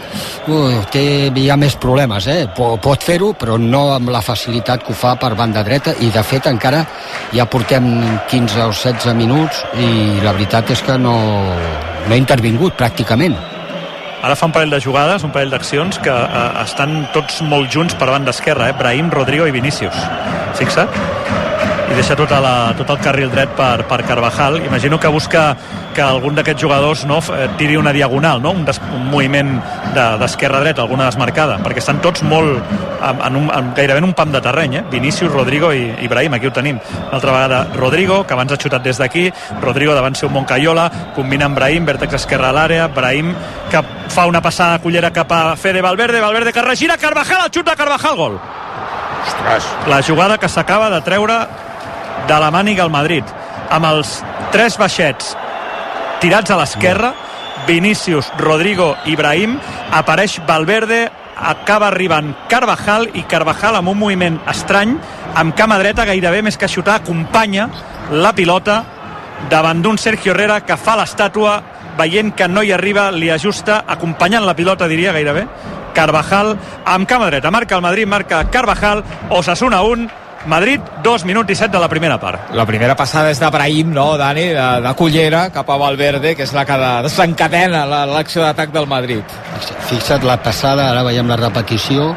hi ha més problemes, pot fer-ho però no amb la facilitat que ho fa per banda dreta, i de fet encara ja portem 15 o 16 minuts i la veritat és que no ha intervingut pràcticament. Ara fa un parell de jugades, un parell d'accions que estan tots molt junts per banda esquerra, Brahim, Rodrigo i Vinícius. Fixa't? I deixa tot el carril dret per Carvajal. Imagino que busca que algun d'aquests jugadors tiri una diagonal, un moviment d'esquerra a dreta, alguna desmarcada, perquè estan tots molt gairebé en un pam de terreny, Vinícius, Rodrigo i Ibrahim. Aquí ho tenim. Una altra vegada Rodrigo, que abans ha xutat des d'aquí, Rodrigo davant seu Moncayola, combina amb Brahim, vèrtex esquerra a l'àrea, Brahim que fa una passada de cullera cap a Fede Valverde que regira, Carvajal, el xut de Carvajal, gol. Ostres. La jugada que s'acaba de treure de la màniga al Madrid, amb els 3 baixets tirats a l'esquerra, Vinícius, Rodrigo i Ibrahim, apareix Valverde, acaba arribant Carvajal, i Carvajal amb un moviment estrany, amb cama dreta, gairebé més que xutar, acompanya la pilota davant d'un Sergio Herrera que fa l'estàtua, veient que no hi arriba, li ajusta, acompanyant la pilota, diria gairebé. Carvajal amb cama dreta, marca el Madrid, marca Carvajal, Osasuna 1, Madrid 2 minuts i 7 de la primera part. La primera passada és de Brahim, Dani? De cullera cap a Valverde, que és la que desencadena l'acció d'atac del Madrid. Fixa't la passada, ara veiem la repetició,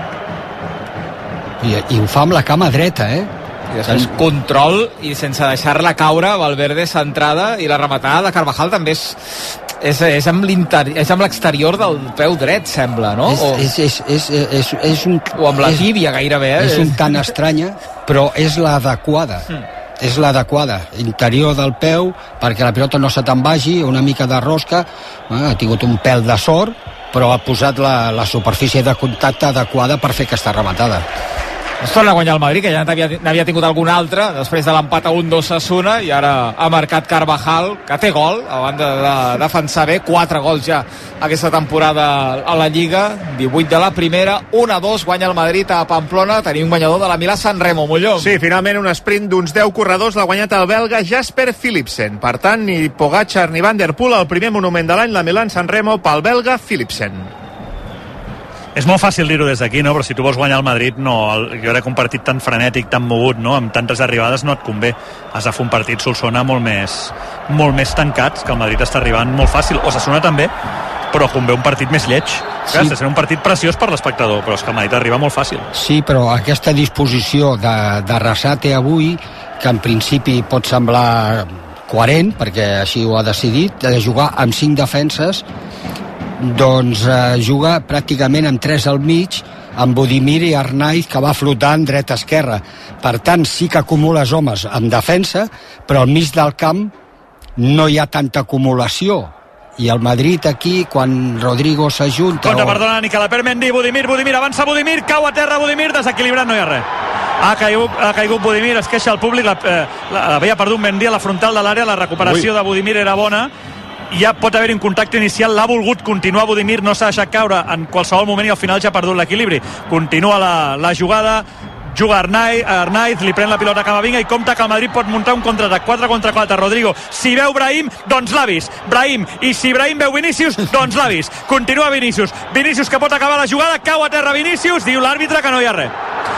i ho fa amb la cama dreta, I després control i sense deixar-la caure, Valverde centrada, i la rematada de Carvajal també és amb l'exterior del peu dret, sembla, no? O amb la tíbia gairebé, És un tant estranya, però és l'adequada. És l'adequada, interior del peu, perquè la pilota no se te'n vagi, una mica de rosca, ha tingut un pèl de sort, però ha posat la superfície de contacte adequada per fer aquesta rematada. Es torna a guanyar el Madrid, que ja n'havia tingut algun altre després de l'empat a 1 d'Osasuna, i ara ha marcat Carvajal, que té gol, a banda de defensar bé, 4 gols ja aquesta temporada a la Lliga, 18 de la primera, 1-2, guanya el Madrid a Pamplona. Tenim un guanyador de la Milà-San Remo, Molló. Sí, finalment un sprint d'uns 10 corredors l'ha guanyat el belga Jasper Philipsen. Per tant, ni Pogačar ni Van der Poel, el primer monument de l'any, la Milà-San Remo pel belga Philipsen. És molt fàcil dir-ho des d'aquí, no? Però si tu vols guanyar el Madrid, jo crec que un partit tan frenètic, tan mogut, no? Amb tantes arribades no et convé. Has de fer un partit Solsona molt més tancats, que el Madrid està arribant molt fàcil. Osasuna també, però convé un partit més lleig. Sí. Clar, serà un partit preciós per l'espectador, però és que el Madrid arriba molt fàcil. Sí, però aquesta disposició de Arrasate avui, que en principi pot semblar coherent, perquè així ho ha decidit, de jugar amb 5 defenses, doncs juga pràcticament amb 3 al mig, amb Budimir i Arnaiz, que va flotant dreta-esquerra. Per tant, sí que acumules homes en defensa, però al mig del camp no hi ha tanta acumulació. I el Madrid aquí, quan Rodrigo s'ajunta... Perdona, Nicola Permendi, Budimir, avança Budimir, cau a terra Budimir, desequilibrat, no hi ha res. Ha caigut Budimir, es queixa el públic, havia perdut Mendy a la frontal de l'àrea, la recuperació de Budimir era bona, ja pot haver un contacte inicial, l'ha volgut continuar Budimir, no s'ha deixat caure en qualsevol moment i al final ja ha perdut l'equilibri. Continua la jugada, juga Arnaiz, li pren la pilota a Camavinga i compta que el Madrid pot muntar un contraatac 4 contra 4. Rodrigo, si veu Brahim, doncs l'ha vist. Brahim, i si Brahim veu Vinícius, doncs l'ha vist. Continua Vinícius que pot acabar la jugada, cau a terra Vinícius, diu l'àrbitre que no hi ha res.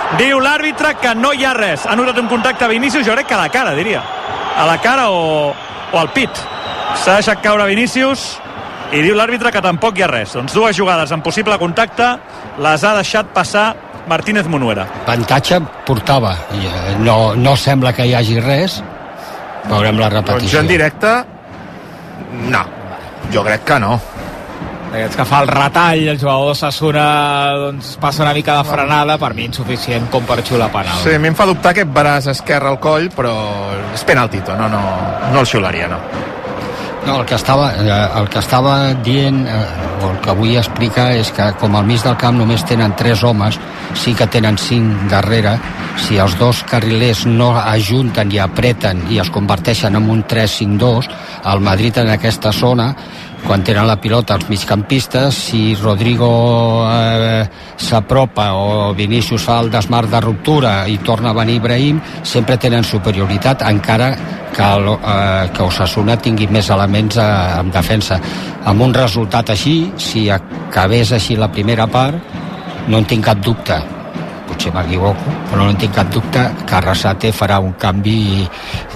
Ha notat un contacte a Vinícius, jo crec que a la cara, diria. A la cara o al pit. S'ha deixat caure Vinícius i diu l'àrbitre que tampoc hi ha res. Doncs 2 jugades amb possible contacte les ha deixat passar Martínez Munuera. Avantatge portava. No sembla que hi hagi res. Veurem la repetició. Doncs jo en directe no, jo crec que no. Aquests que fa el retall, el jugador d'Osasuna doncs passa una mica de frenada, per mi insuficient com per xiular penal. Sí, a mi em fa dubtar aquest braç esquerre al coll, però és penaltito, no el xiularia, no. No, el que estava dient, o el que vull explicar, és que com al mig del camp només tenen 3 homes, sí que tenen 5 darrere. Si els 2 carrilers no ajunten i apreten i es converteixen en un 3-5-2, el Madrid en aquesta zona, quan tenen la pilota els migcampistes, si Rodrigo s'apropa o Vinícius fa el desmarc de ruptura i torna a venir Brahim, sempre tenen superioritat, encara que Osasuna tingui més elements en defensa. Amb un resultat així, si acabés així la primera part, no en tinc cap dubte, potser m'equivoco, però no en tinc cap dubte que Arrasate farà un canvi i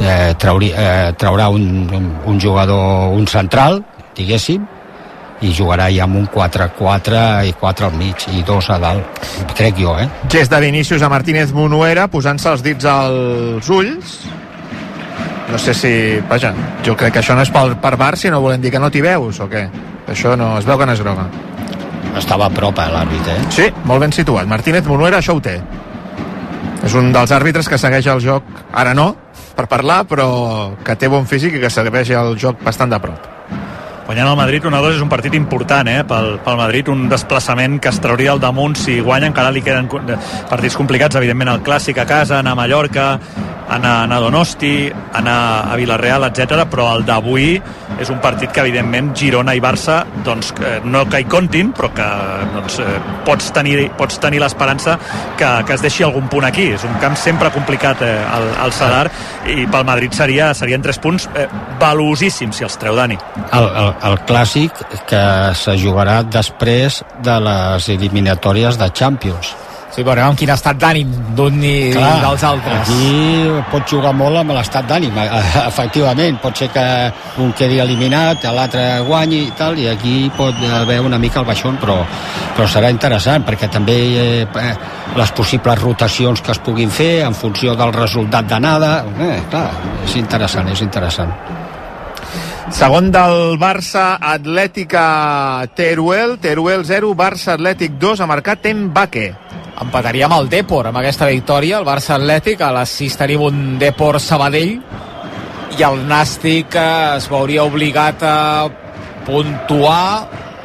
traurà un jugador, un central, diguéssim, i jugarà ja amb un 4-4 i 4 al mig i 2 a dalt, crec jo, Gest de Vinícius a Martínez Munuera posant-se els dits als ulls. No sé si... Vaja, jo crec que això no és per VAR, si no volen dir que no t'hi veus o què. Això no... Es veu que no és groga. Estava a prop, l'àrbitre, Sí, molt ben situat. Martínez Munuera això ho té. És un dels àrbitres que segueix el joc, ara no, per parlar, però que té bon físic i que segueix el joc bastant de prop. Guanyant el Madrid 1-2 és un partit important pel Madrid, un desplaçament que es trauria al damunt si guanya. Encara li queden partits complicats, evidentment el Clàssic a casa, anar a Mallorca, anar a Donosti, anar a Vilareal, etc. Però el d'avui és un partit que evidentment Girona i Barça doncs, no que hi comptin, però que doncs, pots tenir l'esperança que es deixi algun punt aquí. És un camp sempre complicat al Sadar, i pel Madrid serien 3 punts valuosíssims si els treu, Dani. El Clàssic que se jugarà després de les eliminatòries de Champions. Sí, veurem amb quin estat d'ànim d'un i dels altres. Aquí pot jugar molt amb l'estat d'ànim, efectivament. Pot ser que un quedi eliminat, l'altre guanyi i tal, i aquí pot haver una mica el baixón, però serà interessant, perquè també les possibles rotacions que es puguin fer en funció del resultat d'anada, clar, és interessant. Segon del Barça, Atlètica Teruel 0, Barça Atlètic 2, ha marcat Mbake. Empataria amb el Depor amb aquesta victòria, el Barça Atlètic. A les 6 tenim un Depor Sabadell i el Nàstic es veuria obligat a puntuar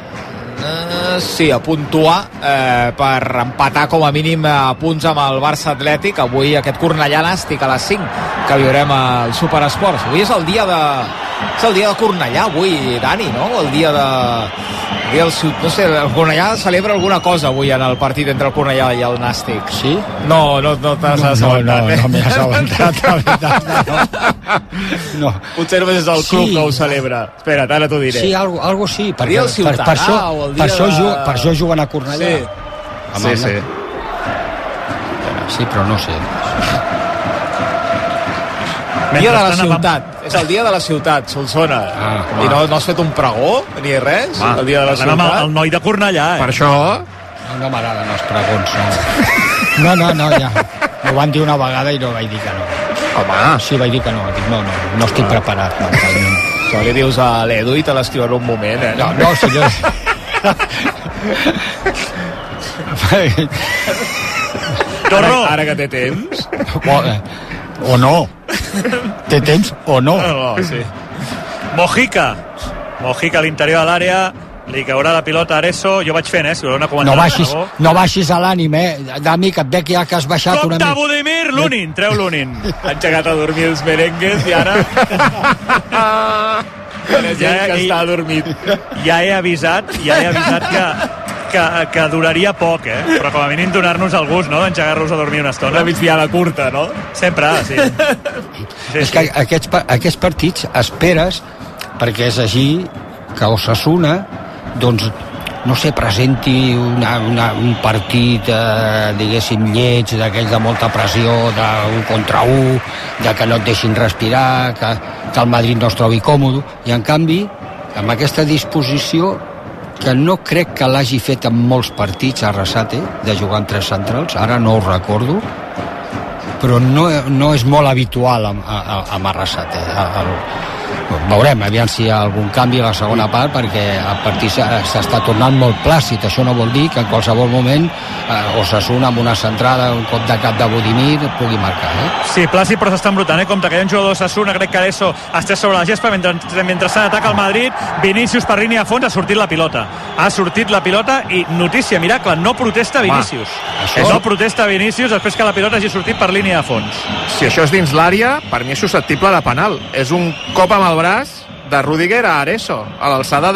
per empatar com a mínim a punts amb el Barça Atlètic. Avui aquest Cornellà Nàstic a les 5 que viurem al Superesports. Avui és el dia de Cornellà, avui, Dani, no? El dia no sé, el Cornellà celebra alguna cosa avui en el partit entre el Cornellà i el Nàstic. Sí? No t'has assabentat. No m'he assabentat, la veritat. No. Potser només és el club que ho celebra. Espera't, ara t'ho diré. Sí, algo sí. Per això juguen a Cornellà. Sí. Sí. Sí, però no sé. Dia de la ciutat. És el dia de la ciutat, Solsona. I no has fet un pregó ni res? El dia de la ciutat? El noi de Cornellà, Per això... No m'agraden els pregons, no. No, ja. M'ho van dir una vegada i no vaig dir que no. Home. Sí, vaig dir que no. Dic, no estic preparat mentalment. Això li dius a l'Edu i te l'escriu en un moment, eh? No, senyor. Torro. Ara que té temps. O no. Té temps o no. No, sí. Mojica a l'interior de l'àrea, li caurà la pilota a Areso. Jo vaig fent, si voleu una comentada. No baixis a l'ànim, Dami, que et veig ja que has baixat una mica. Compte Budimir, Lunin, treu Lunin. Han aixecat a dormir els merengues i ara... ja que està adormit. Ja he avisat que duraria poc, però com a mínim donar-nos el gust, no?, d'engegar-los a dormir una estona. Una migdiada curta, no? Sempre, sí. És que aquests partits esperes, perquè és així, que Osasuna, doncs, no sé, presenti un partit, diguéssim, lleig, d'aquells de molta pressió, d'un contra un, de que no et deixin respirar, que el Madrid no es trobi còmode, i en canvi, amb aquesta disposició, que no crec que l'hagi fet en molts partits a Arrasate, de jugar amb tres centrals, ara no ho recordo, però no és molt habitual amb Arrasate. Veurem, aviam si hi ha algun canvi a la segona part, perquè el partit s'està tornant molt plàcid. Això no vol dir que en qualsevol moment Osasuna amb una centrada, un cop de cap de Budimir pugui marcar, Sí, plàcid, però s'està embrutant, Compte que hi ha un jugador d'Osasuna, crec que Areso està sobre la gespa mentre s'ataca el Madrid. Vinícius per línia de fons, ha sortit la pilota i notícia, miracle, no protesta Vinícius. No protesta Vinícius després que la pilota hagi sortit per línia de fons. Si això és dins l'àrea, per mi és susceptible de penal. És un cop amb el braç de Rüdiger a Areso, a l'alçada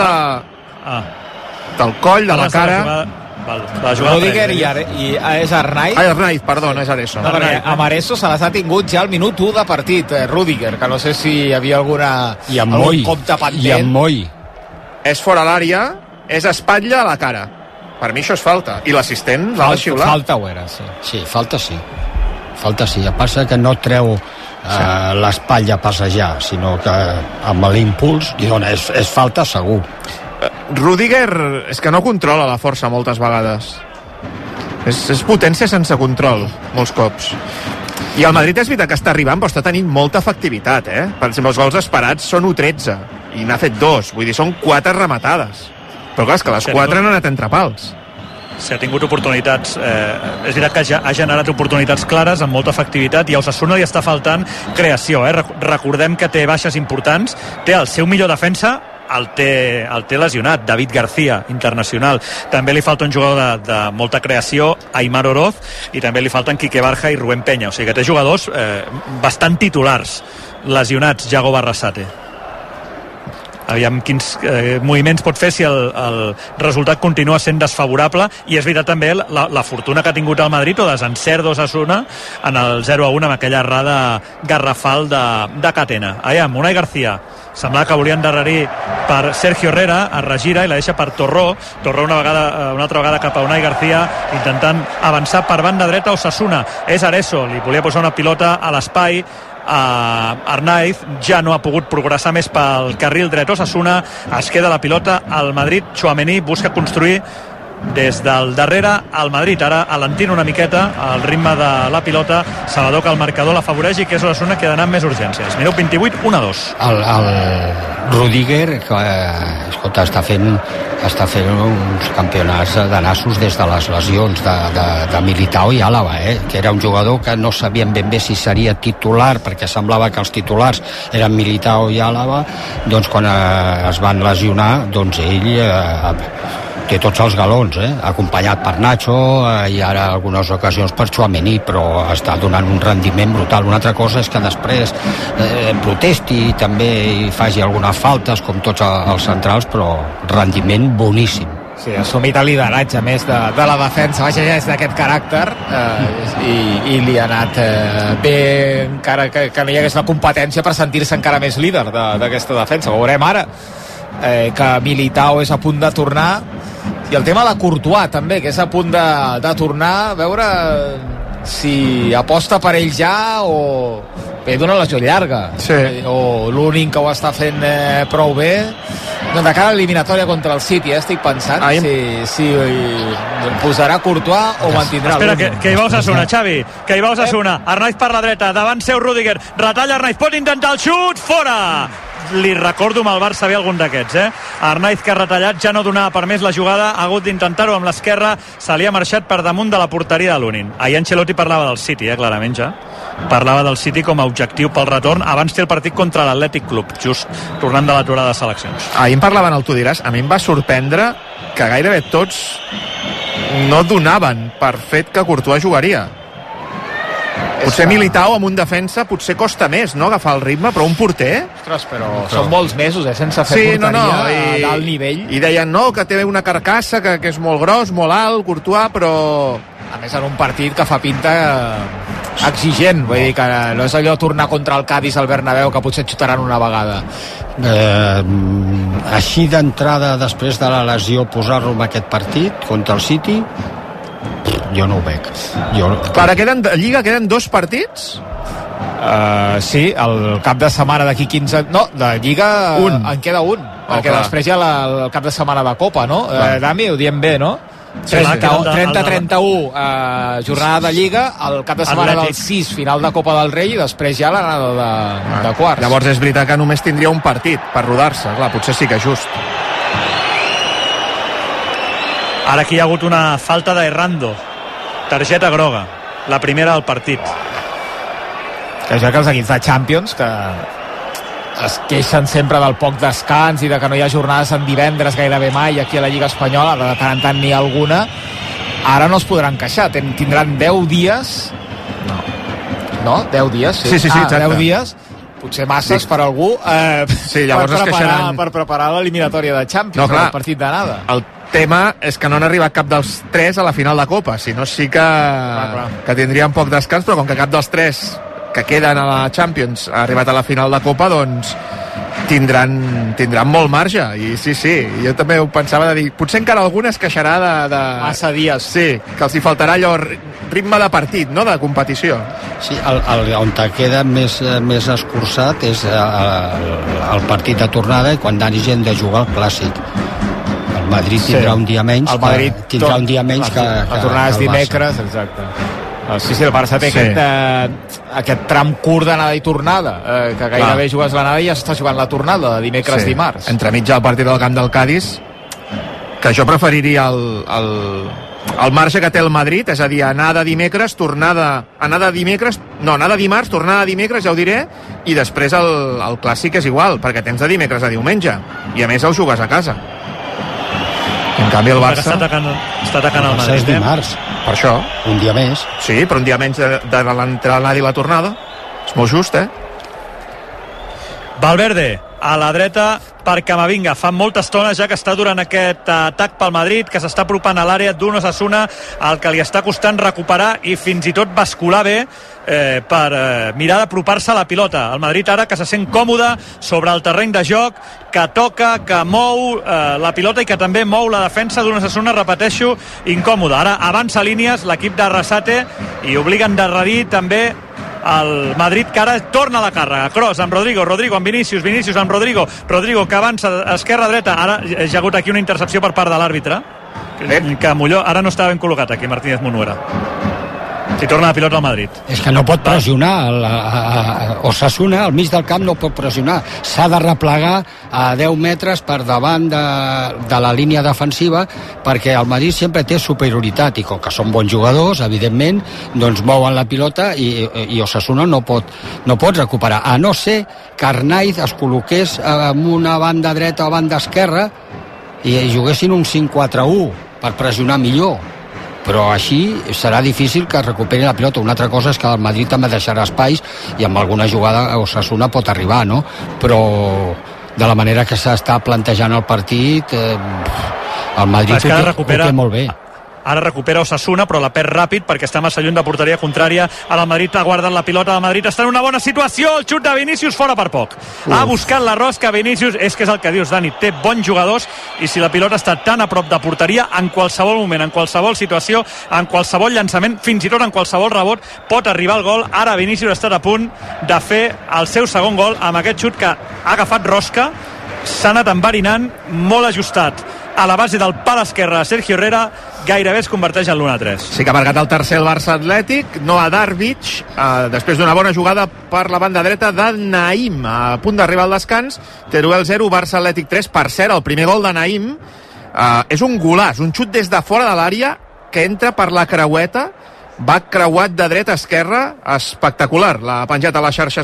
del coll, de la cara. Rüdiger i és Arnaiz. Arnaiz, perdó, no és Areso. No, perquè amb Areso se les ha tingut ja al minut 1 de partit, Rüdiger, que no sé si hi havia algun compte pendent. I amb Moi. És fora l'àrea, és espatlla a la cara. Per mi això és falta. I l'assistent l'ha de xiular. Falta ho era, sí. Sí, falta sí. El passa que no treu l'espatlla a passejar, sinó que amb l'impuls és falta segur. Rüdiger és que no controla la força moltes vegades. És potència sense control molts cops. I el Madrid és veritat que està arribant, però està tenint molta efectivitat, Per exemple, els gols esperats són 1-13 i n'ha fet 2, vull dir, són 4 rematades, però clar, és que les 4 han anat entre pals. Si ha tingut oportunitats, és veritat que ha generat oportunitats clares amb molta efectivitat, i a Osasuna li està faltant creació, Recordem que té baixes importants, té el seu millor defensa, el té lesionat, David García, internacional. També li falta un jugador de molta creació, Aimar Oroz, i també li falten Quique Barja i Rubén Peña, o sigui que té jugadors bastant titulars lesionats, Yago Barrasate. Aviam quins moviments pot fer si el resultat continua sent desfavorable, i és veritat també la fortuna que ha tingut el Madrid, o desencert d'Osasuna en el 0-1 amb aquella errada garrafal de Catena. Aviam, Unai García semblava que volia endarrerir per Sergio Herrera, es regira i la deixa per Torró una altra vegada cap a Unai García, intentant avançar per banda dreta. Osasuna, és Areso, li volia posar una pilota a l'espai a Arnaiz, ja no ha pogut progressar més pel carril dret. Osasuna, es queda la pilota al Madrid. Tchouaméni busca construir des del darrere al Madrid, ara alentint una miqueta el ritme de la pilota. Salvador, que el marcador l'afavoreix i que és Osasuna que ha d'anar amb més urgències. Minut 28, 1-2. El Rüdiger, escolta, està fent uns campionats de nassos des de les lesions de Militao i Àlava, que era un jugador que no sabien ben bé si seria titular, perquè semblava que els titulars eren Militao i Àlava. Doncs quan es van lesionar, doncs ell té tots els galons, acompanyat per Nacho i ara algunes ocasions per Tchouaméni, però està donant un rendiment brutal. Una altra cosa és que després protesti i també hi faci algunes faltes com tots els centrals, però rendiment boníssim. Sí, ha assumit el lideratge més de la defensa, vaja, ja és d'aquest caràcter, i li ha anat bé, encara que no hi hagués la competència per sentir-se encara més líder d'aquesta defensa. Ho veurem ara, que Militao és a punt de tornar I el tema de Courtois també, que és a punt de tornar, a veure si aposta per ell ja o d'una lesió llarga, o l'únic que ho està fent prou bé. De cara a l'eliminatòria contra el City, estic pensant si posarà Courtois o mantindrà Espera, que hi va Osasuna, Xavi, que hi va Osasuna. Arnaiz per la dreta, davant seu Rüdiger, retalla Arnaiz, pot intentar el xut, fora! Li recordo amb el Barça ve algun d'aquests, Arnaiz, que ha retallat, ja no donava per més la jugada, ha hagut d'intentar-ho amb l'esquerra, se li ha marxat per damunt de la porteria de l'Unin. Ahir Ancelotti parlava del City, clarament ja. Parlava del City com a objectiu pel retorn. Abans té el partit contra l'Atlètic Club, just tornant de l'aturada de seleccions. Ahir en parlaven, el tu diràs, a mi em va sorprendre que gairebé tots no donaven per fet que Courtois jugaria. Potser Militao amb un defensa potser costa més, no?, agafar el ritme, però un porter... Ostres, però són molts mesos, sense fer porteria d'alt nivell. I deien, no, que té una carcassa, que és molt gros, molt alt, Courtois, però... A més, en un partit que fa pinta exigent, vull dir que no és allò tornar contra el Cádiz al Bernabéu, que potser xutaran una vegada. Així d'entrada, després de la lesió, posar-lo en aquest partit contra el City, jo no ho veig. Clar, a Lliga queden 2 partits? Sí, el cap de setmana d'aquí 15... No, de Lliga en queda un, perquè després hi ha el cap de setmana de Copa, no? Dami, ho diem bé, no? 30-31 jornada de Lliga, el cap de setmana del 6 final de Copa del Rei, i després ja l'anada de quarts. Llavors és veritat que només tindria un partit per rodar-se, clar, potser sí que és just. Ara aquí hi ha hagut una falta d'Errando, targeta groga, la primera del partit. Ja que els equips de Champions que es queixen sempre del poc descans i de que no hi ha jornades en divendres gairebé mai aquí a la Lliga Espanyola, de tant en tant n'hi ha alguna, ara no es podran queixar, tindran 10 dies no? 10 dies? Sí, exacte. 10 dies, potser masses per algú per preparar l'eliminatòria de Champions, el partit d'anada. El tema és que no han arribat cap dels 3 a la final de Copa, si no sí que tindrien poc descans, però com que cap dels 3 que queden a la Champions ha arribat a la final de Copa, doncs tindran molt marge. I sí, jo també ho pensava de dir, potser encara algun es queixarà de massa dies. Sí, que els hi faltarà allò ritme de partit, no?, de competició. Sí, on te queda més escurçat és el partit de tornada, i quan hagin de jugar el Clàssic. El Madrid tindrà un dia menys, tindrà un dia menys que la tornada és dimecres, exacte. Sí, el Barça té aquest tram curt d'anada i tornada, que gairebé jugues l'anada i ja s'està jugant la tornada de dimecres dimarts. Entremig del partit del camp del Cádiz, que jo preferiria el marge que té el Madrid, és a dir, anada dimecres, anada dimarts, tornada dimecres, ja ho diré, i després el Clàssic és igual, perquè tens de dimecres a diumenge, i a més el jugues a casa. En canvi el Barça... Està atacant el Madrid. És dimarts. Per això. Un dia més. Sí, però un dia menys de l'entrada i la tornada. És molt just, Valverde, a la dreta per Camavinga. Fa molta estona ja que està durant aquest atac pel Madrid, que s'està apropant a l'àrea d'un Osasuna, al que li està costant recuperar i fins i tot bascular bé per mirar d'apropar-se a la pilota. El Madrid ara que se sent còmode sobre el terreny de joc, que toca, que mou la pilota i que també mou la defensa d'un Osasuna, repeteixo, incòmode. Ara avança línies l'equip de Arrasate i obliguen d'endarrerir també el Madrid, que ara torna a la càrrega. Kroos amb Rodrigo amb Vinícius amb Rodrigo que avança esquerra-dreta. Ara hi ha hagut aquí una intercepció per part de l'àrbitre, que Molló ara no estava ben col·locat aquí, Martínez Munuera. Si torna la pilota al Madrid. És que no pot pressionar Osasuna al mig del camp, no pot pressionar, s'ha de replegar a 10 metres per davant de la línia defensiva, perquè el Madrid sempre té superioritat, i com que són bons jugadors, evidentment, doncs mouen la pilota i Osasuna no pot recuperar, a no ser que Arnaiz es col·loqués en una banda dreta o banda esquerra i juguessin un 5-4-1 per pressionar millor, però així serà difícil que recuperi la pilota. Una altra cosa és que el Madrid també deixarà espais i amb alguna jugada Osasuna pot arribar, no? Però de la manera que s'està plantejant el partit, el Madrid ho té molt bé. ara recupera Osasuna, però la perd ràpid perquè està massa lluny de porteria contrària. Ara el Madrid ha guardat la pilota, el Madrid està en una bona situació, el xut de Vinícius fora per poc. Ha buscat la rosca Vinícius, és que és el que dius, Dani, té bons jugadors, i si la pilota està tan a prop de porteria, en qualsevol moment, en qualsevol situació, en qualsevol llançament, fins i tot en qualsevol rebot, pot arribar al gol. Ara Vinícius ha estat a punt de fer el seu segon gol amb aquest xut que ha agafat rosca, s'ha anat enverinant, molt ajustat a la base del pal esquerre de Sergio Herrera, gairebé es converteix en l'1-3. Sí que ha marcat el tercer el Barça Atlètic, Noah Darvic, després d'una bona jugada per la banda dreta de Naïm, a punt d'arribar al descans. Teruel 0, Barça Atlètic 3. Per cert, el primer gol de Naïm és un golàs, un xut des de fora de l'àrea que entra per la creueta, va creuat de dreta a esquerra, espectacular. L'ha penjat a les xarxes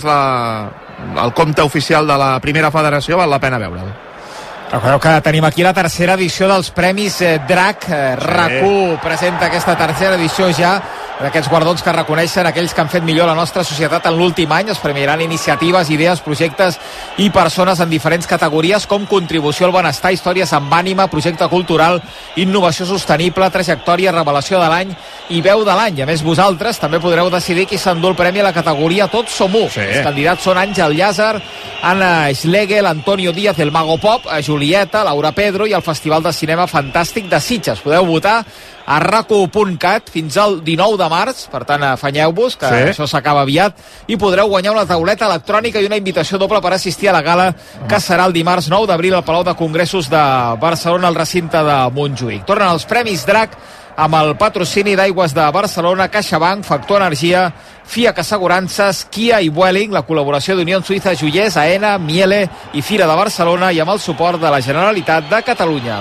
el compte oficial de la primera federació, val la pena veure'l. Recordeu que tenim aquí la tercera edició dels Premis Drac. RAC1 presenta aquesta tercera edició ja d'aquests guardons que reconeixen aquells que han fet millor la nostra societat en l'últim any. Es premiaran iniciatives, idees, projectes i persones en diferents categories com contribució al benestar, històries amb ànima, projecte cultural, innovació sostenible, trajectòria, revelació de l'any i veu de l'any. A més, vosaltres també podreu decidir qui s'endú el premi a la categoria Tots som u. Els candidats són Àngel Llàzer, Anna Schlegel, Antonio Díaz, el Mago Pop, Julieta, Laura Pedro i el Festival de Cinema Fantàstic de Sitges. Podeu votar a rac1.cat fins al 19 de març, per tant afanyeu-vos que això s'acaba aviat, i podreu guanyar una tauleta electrònica i una invitació doble per assistir a la gala que serà el dimarts 9 d'abril al Palau de Congressos de Barcelona, al recinte de Montjuïc. Tornen els Premis Drac amb el patrocini d'Aigües de Barcelona, CaixaBank, Factor Energia, FIAC Assegurances, Kia i Vueling, la col·laboració d'Unió Suïssa, Joiers, AENA, Miele i Fira de Barcelona, i amb el suport de la Generalitat de Catalunya.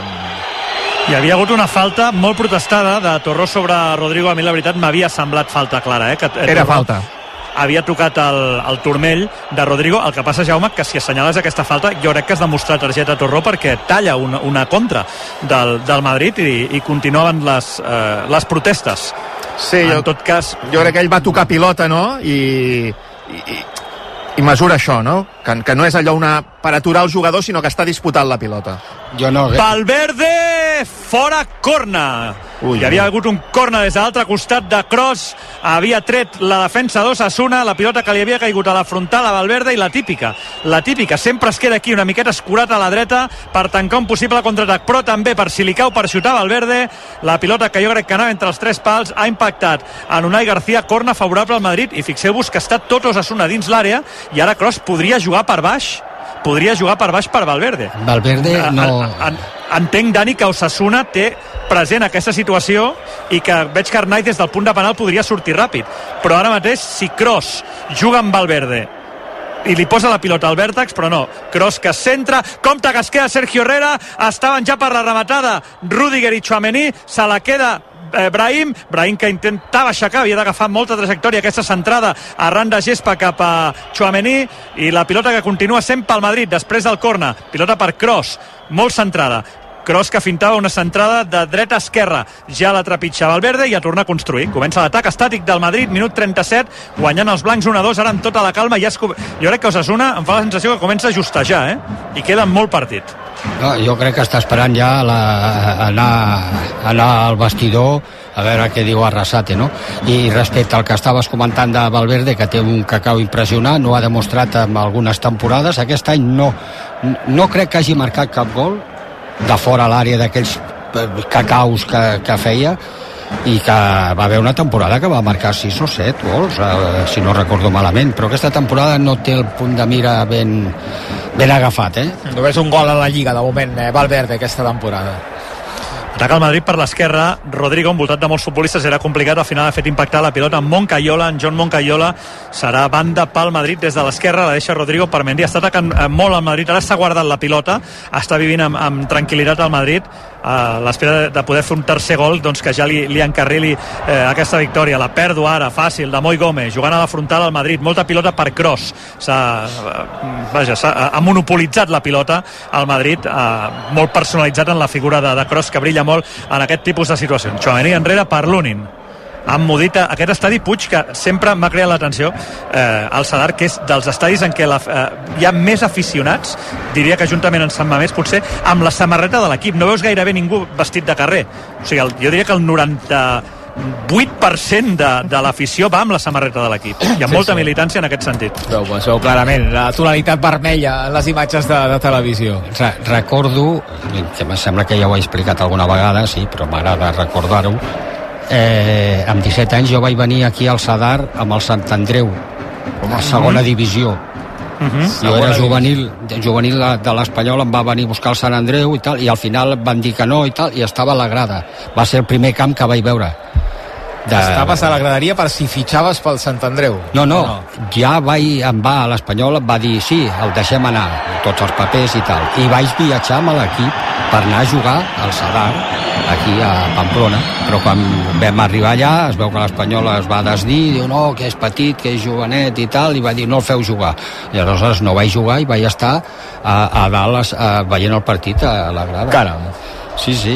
Hi havia hagut una falta molt protestada de Torró sobre Rodrigo. A mi la veritat m'havia semblat falta clara, que era falta. Havia tocat el turmell de Rodrigo. El que passa, Jaume, que si assenyales aquesta falta, jo crec que has de mostrar targeta a Torró perquè talla una contra del Madrid i continuaven les protestes. Sí, en tot cas, jo crec que ell va tocar pilota, no? I mesura això, no? Que no és allò per aturar el jugador, sinó que està disputant la pilota. Valverde, fora, corna. Hi havia hagut un corna des de l'altre costat de Kroos, havia tret la defensa d'Osasuna, la pilota que li havia caigut a la frontal a Valverde, i la típica, sempre es queda aquí una miqueta escurat a la dreta per tancar un possible contraatac, però també per si li cau per xutar Valverde. La pilota, que jo crec que anava entre els tres pals, ha impactat en Unai García, corna favorable al Madrid, i fixeu-vos que està tot Osasuna dins l'àrea, i ara Kroos podria jugar per baix per Valverde. Valverde no... Entenc, Dani, que Osasuna té present aquesta situació i que veig que Arnaiz des del punt de penal podria sortir ràpid, però ara mateix si Kroos juga amb Valverde i li posa la pilota al vèrtex, però no, Kroos que centra, compte que es queda Sergio Herrera, estaven ja per la rematada Rüdiger i Tchouaméni, se la queda Brahim que intentava aixecar, havia d'agafar molta trajectòria aquesta centrada arran de gespa cap a Tchouaméni, i la pilota que continua sent pel Madrid després del corna, pilota per Kroos, molt centrada, Kroos que fintava una centrada de dreta a esquerra, ja la trepitja Valverde i a tornar a construir. Comença l'atac estàtic del Madrid, minut 37, guanyant els blancs 1-2, ara amb tota la calma. Jo crec que Osasuna em fa la sensació que comença a justejar, i queda molt partit. No, jo crec que està esperant ja anar al vestidor a veure què diu Arrasate, no? I respecte al que estaves comentant de Valverde, que té un cacau impressionant, ho ha demostrat en algunes temporades, aquest any no crec que hagi marcat cap gol de fora a l'àrea d'aquells cacaus que feia, i que va haver una temporada que va marcar 6 o 7 gols, si no recordo malament, però aquesta temporada no té el punt de mira ben agafat. Només un gol a la Lliga de moment, Valverde, aquesta temporada. Ataca el Madrid per l'esquerra, Rodrigo envoltat de molts futbolistes, era complicat, al final ha fet impactar la pilota en Moncayola, en John Moncayola, serà banda pel Madrid des de l'esquerra, la deixa Rodrigo per Mendy, està atacant molt al Madrid, ara s'ha guardat la pilota, està vivint amb tranquil·litat al Madrid, a l'espera de poder fer un tercer gol, doncs que ja li encarrili aquesta victòria. La pèrdua ara fàcil de Moi Gómez, jugant a la frontal al Madrid, molta pilota per Kroos, ha monopolitzat la pilota al Madrid, molt personalitzat en la figura de Kroos, que brilla molt en aquest tipus de situacions. Tchouaméni enrere per Lunin, emmudit aquest estadi Puig, que sempre m'ha creat l'atenció, al Sadar, que és dels estadis en què hi ha més aficionats, diria que juntament amb Sant Mamés, potser amb la samarreta de l'equip. No veus gairebé ningú vestit de carrer. O sigui, jo diria que el 98% de l'afició va amb la samarreta de l'equip. Hi ha molta militància en aquest sentit. Es veu clarament la tonalitat vermella en les imatges de televisió. Recordo, que em sembla que ja ho he explicat alguna vegada, sí, però m'agrada recordar-ho, amb 17 anys jo vaig venir aquí al Sadar amb el Sant Andreu, a segona divisió. Jo era juvenil de l'Espanyol, em va venir a buscar el Sant Andreu i tal, i al final van dir que no i tal, i estava a la grada. Va ser el primer camp que vaig veure. Estaves a la graderia per si fitxaves pel Sant Andreu. No. Ja em va a l'Espanyol, em va dir sí, el deixem anar, tots els papers i tal, i vaig viatjar amb l'equip per anar a jugar al Sadar aquí a Pamplona, però quan vam arribar allà es veu que l'Espanyol es va desdir, diu no, que és petit, que és jovenet i tal, i va dir no el feu jugar, i aleshores no vaig jugar i vaig estar a dalt veient el partit a la grada. Caram. Sí.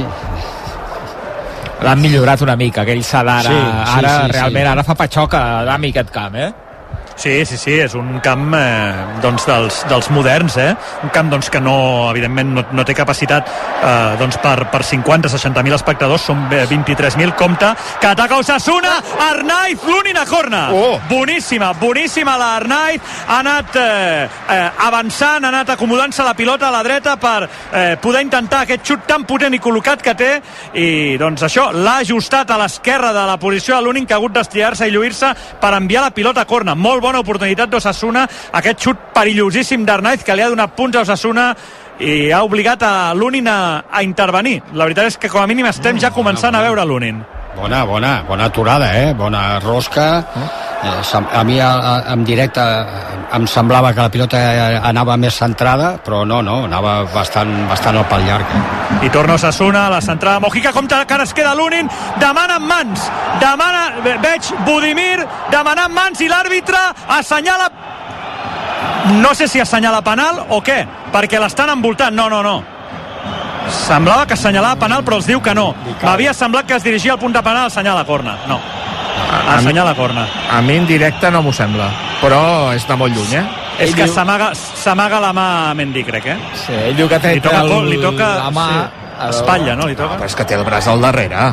L'han millorat una mica, aquell Sadar. Realment ara fa patxoca d'ami aquest camp, Sí, és un camp dels moderns, un camp que no, evidentment no té capacitat per 50-60.000 espectadors, són 23.000. Compte, que ataca Osasuna, Arnaiz, Lunin a corna. Boníssima la Arnaiz, ha anat avançant, ha anat acomodant-se la pilota a la dreta per poder intentar aquest xut tan potent i col·locat que té, i doncs això l'ha ajustat a l'esquerra de la posició de Lunin, que ha hagut d'estirar-se i lluir-se per enviar la pilota a corna. Molt bona oportunitat d'Osasuna, aquest xut perillosíssim d'Arnaiz que li ha donat punts a Osasuna i ha obligat a Lunin a intervenir. La veritat és que com a mínim estem ja començant a veure Lunin. Bona aturada, bona rosca. A mi en directe em semblava que la pilota anava més centrada, però no, anava bastant al pal llarg. I torna Osasuna, la centrada Mojica, compte que ara es queda Lunin, demana en mans, veig Budimir demanant mans i l'àrbitre assenyala, no sé si assenyala penal o què, perquè l'estan envoltant. No. Semblava que assenyalava penal, però els diu que no. M'havia semblat que es dirigia al punt de penal, assenyala corna. No. Assenyala corna. A mi en directe no m'ho sembla, però és de molt lluny, És que s'amaga la mà a Mendy, crec, Sí, ell diu que té li toca la mà espatlla, no? Li toca? Però és que té el braç al darrere.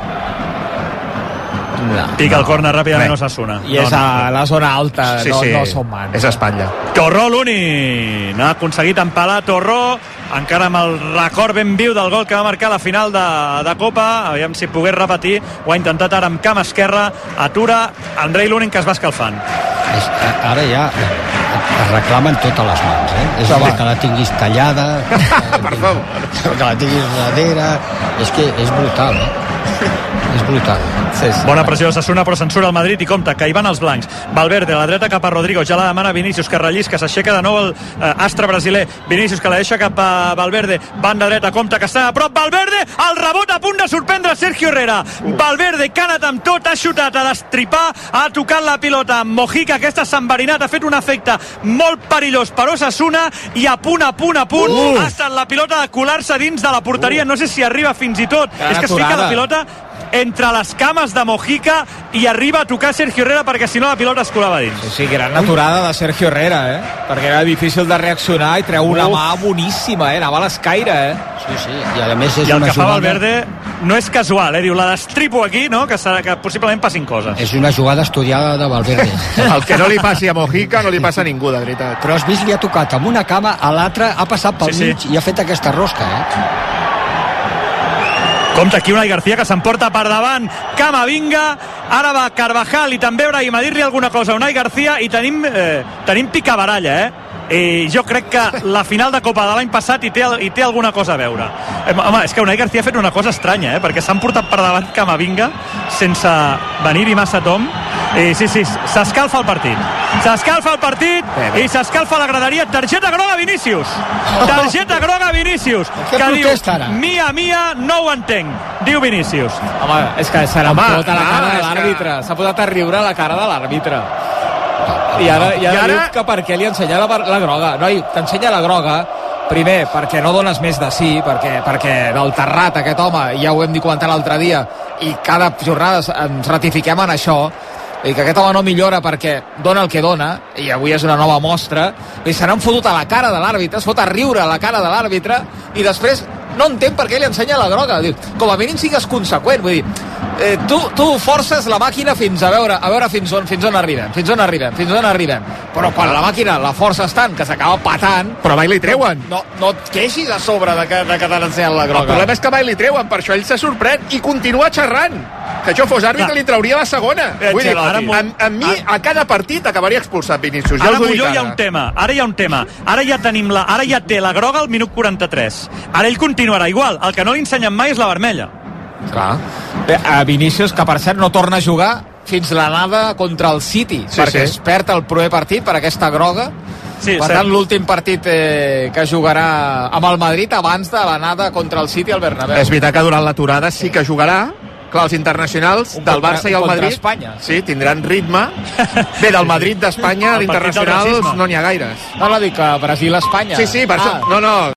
Pica el córner ràpidament Osasuna. I és a la zona alta, no són mans. És espatlla. Torró Lunin ha aconseguit empalar Torró, encara amb el record ben viu del gol que va marcar la final de Copa. Aviam si pogués repetir. Ho ha intentat ara amb cama esquerra, atura Andrei Lunin, que es va escalfant. Ara ja es reclamen totes les mans, És que la tinguis tallada, per favor, que la tinguis darrere, és que és brutal, és brutal. Bona pressió de Osasuna, però censura el Madrid, i compte que hi van els blancs. Valverde a la dreta cap a Rodrigo, ja la demana Vinícius, que rellisca, s'aixeca de nou el astre brasiler. Vinícius, que la deixa cap a Valverde, banda dreta, compte que està a prop Valverde, el rebot a punt de sorprendre Sergio Herrera. Valverde, que ha anat amb tot, ha xutat, a destripar, ha tocat la pilota amb Mojica, aquesta s'ha enverinat, ha fet un efecte molt perillós per Osasuna, i a punt ha estat la pilota de colar-se dins de la porteria, no sé si arriba fins i tot, és que es fica la pilota entre les cames de Mojica i arriba a tocar Sergio Herrera, perquè si no la pilota es colava dins. Sí, gran aturada de Sergio Herrera, perquè era difícil de reaccionar i treu una mà boníssima, anava a l'escaire, Sí, i a més és i el una que fa jugada... Valverde no és casual, diu, la destripo aquí, no? Que possiblement passin coses. És una jugada estudiada de Valverde. El que no li passi a Mojica no li passa a ningú, de veritat. Però has vist, li ha tocat amb una cama, a l'altra ha passat pel mig i ha fet aquesta rosca, Compte aquí Unai García, que s'emporta per davant Camavinga, ara va Carvajal i també Brahim a dir-li alguna cosa a Unai García, i tenim picabaralla, i jo crec que la final de Copa de l'any passat hi té alguna cosa a veure. Home, és que Unai García ha fet una cosa estranya, perquè s'han portat per davant Camavinga sense venir-hi massa tom, i sí, s'escalfa el partit i s'escalfa la graderia. Targeta groga Vinícius, que diu, mia, no ho entenc, diu Vinícius. Home, és que s'ha posat a la cara de l'àrbitre, s'ha posat a riure a la cara de l'àrbitre. I ara diu que per què li ensenya la groga. Noi, t'ensenya la groga Primer, perquè no dones més de sí, perquè del terrat aquest home, ja ho hem dit comentar l'altre dia, i cada jornada ens ratifiquem en això, i que aquest home no millora perquè dona el que dona, i avui és una nova mostra, i se n'han fotut a la cara de l'àrbitre, es fot a riure a la cara de l'àrbitre, i després no entén per què li ensenya la groga. Diu, com a mínim sigues conseqüent, vull dir, tu forces la màquina fins a veure fins on arribem, però quan la màquina la forces tant que s'acaba patant, però mai li treuen. No et queixis a sobre de que t'han ensenyat la groga. El problema és que mai li treuen, per això ell se sorprèn i continua xerrant. Que jo fos àrbitre li trauria la segona. Vull dir, a mi a cada partit acabaria expulsat Vinícius. Ara Molló hi ha un tema. Ara ja té la groga al minut 43. Ara ell continuarà igual. El que no li ensenyen mai és la vermella. Clar. Bé, a Vinícius, que per cert no torna a jugar fins l'anada contra el City, perquè es perd el primer partit per aquesta groga. Per tant, l'últim partit que jugarà amb el Madrid abans de l'anada contra el City al Bernabéu. És veritat que durant l'aturada sí que jugarà. Clar, els internacionals del Barça i el Madrid sí, tindran ritme. Bé, del Madrid d'Espanya, d'internacionals no n'hi ha gaires. No, dic que Brasil-Espanya. Sí, per això. No,